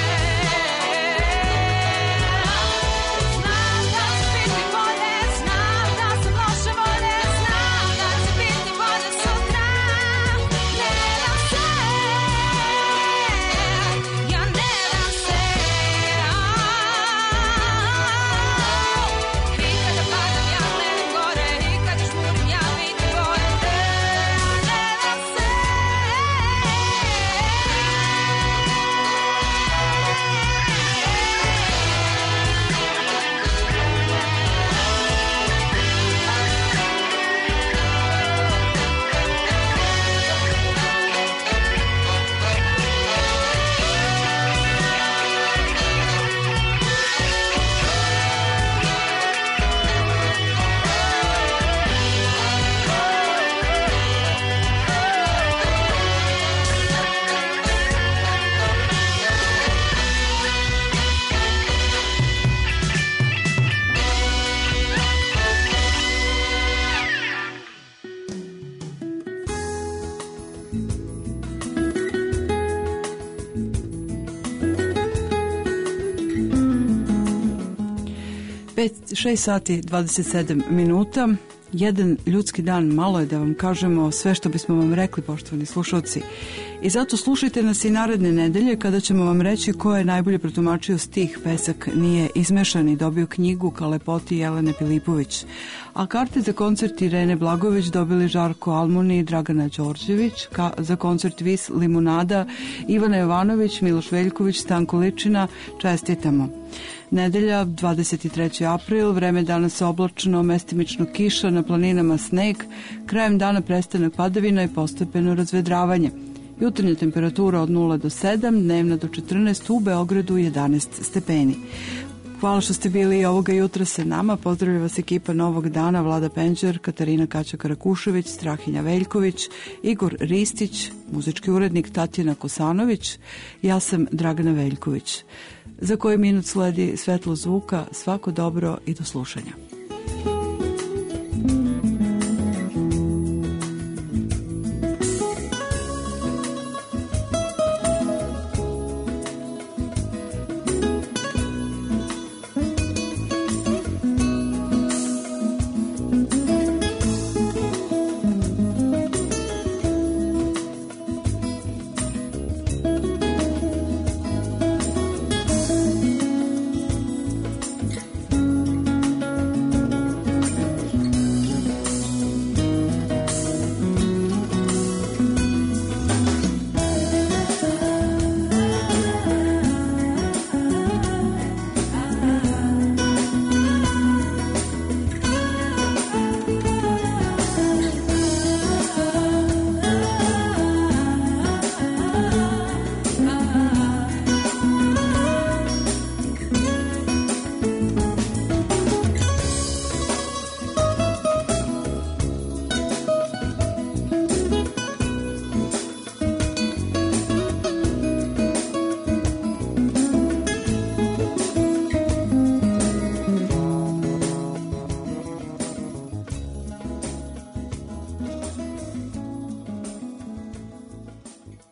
Znam da će biti bolje, znam da sam loše volje, znam da će biti bolje sutra. Ne dam se, ja ne dam se. šest sati dvadeset sedam minuta. Jedan ljudski dan, malo je da vam kažemo sve što bismo vam rekli, poštovani slušalci. I zato slušajte nas i naredne nedelje kada ćemo vam reći ko je najbolje protumačio stih Pesak nije izmešan i dobio knjigu ka lepoti Jelene Pilipović. A karte za koncert Irene Blagović dobili Žarko Almuni i Dragana Đorđević, ka, za koncert Vis Limunada, Ivana Jovanović, Miloš Veljković, Stanko Ličina, čestitamo. Nedelja, dvadeset treći april, vreme danas oblačno, mestimično kiša, na planinama sneg, krajem dana prestanak padavina i postepeno razvedravanje. Jutarnja temperatura od nula do sedam, dnevna do četrnaest, u Beogradu jedanaest stepeni. Hvala što ste bili ovoga jutra sa nama. Pozdravlja vas ekipa Novog dana, Vlada Penđer, Katarina Kaća-Karakušević, Strahinja Veljković, Igor Ristić, muzički urednik Tatjana Kosanović, ja sam Dragana Veljković. Za koji minut sledi Svetlo zvuka, svako dobro i do slušanja.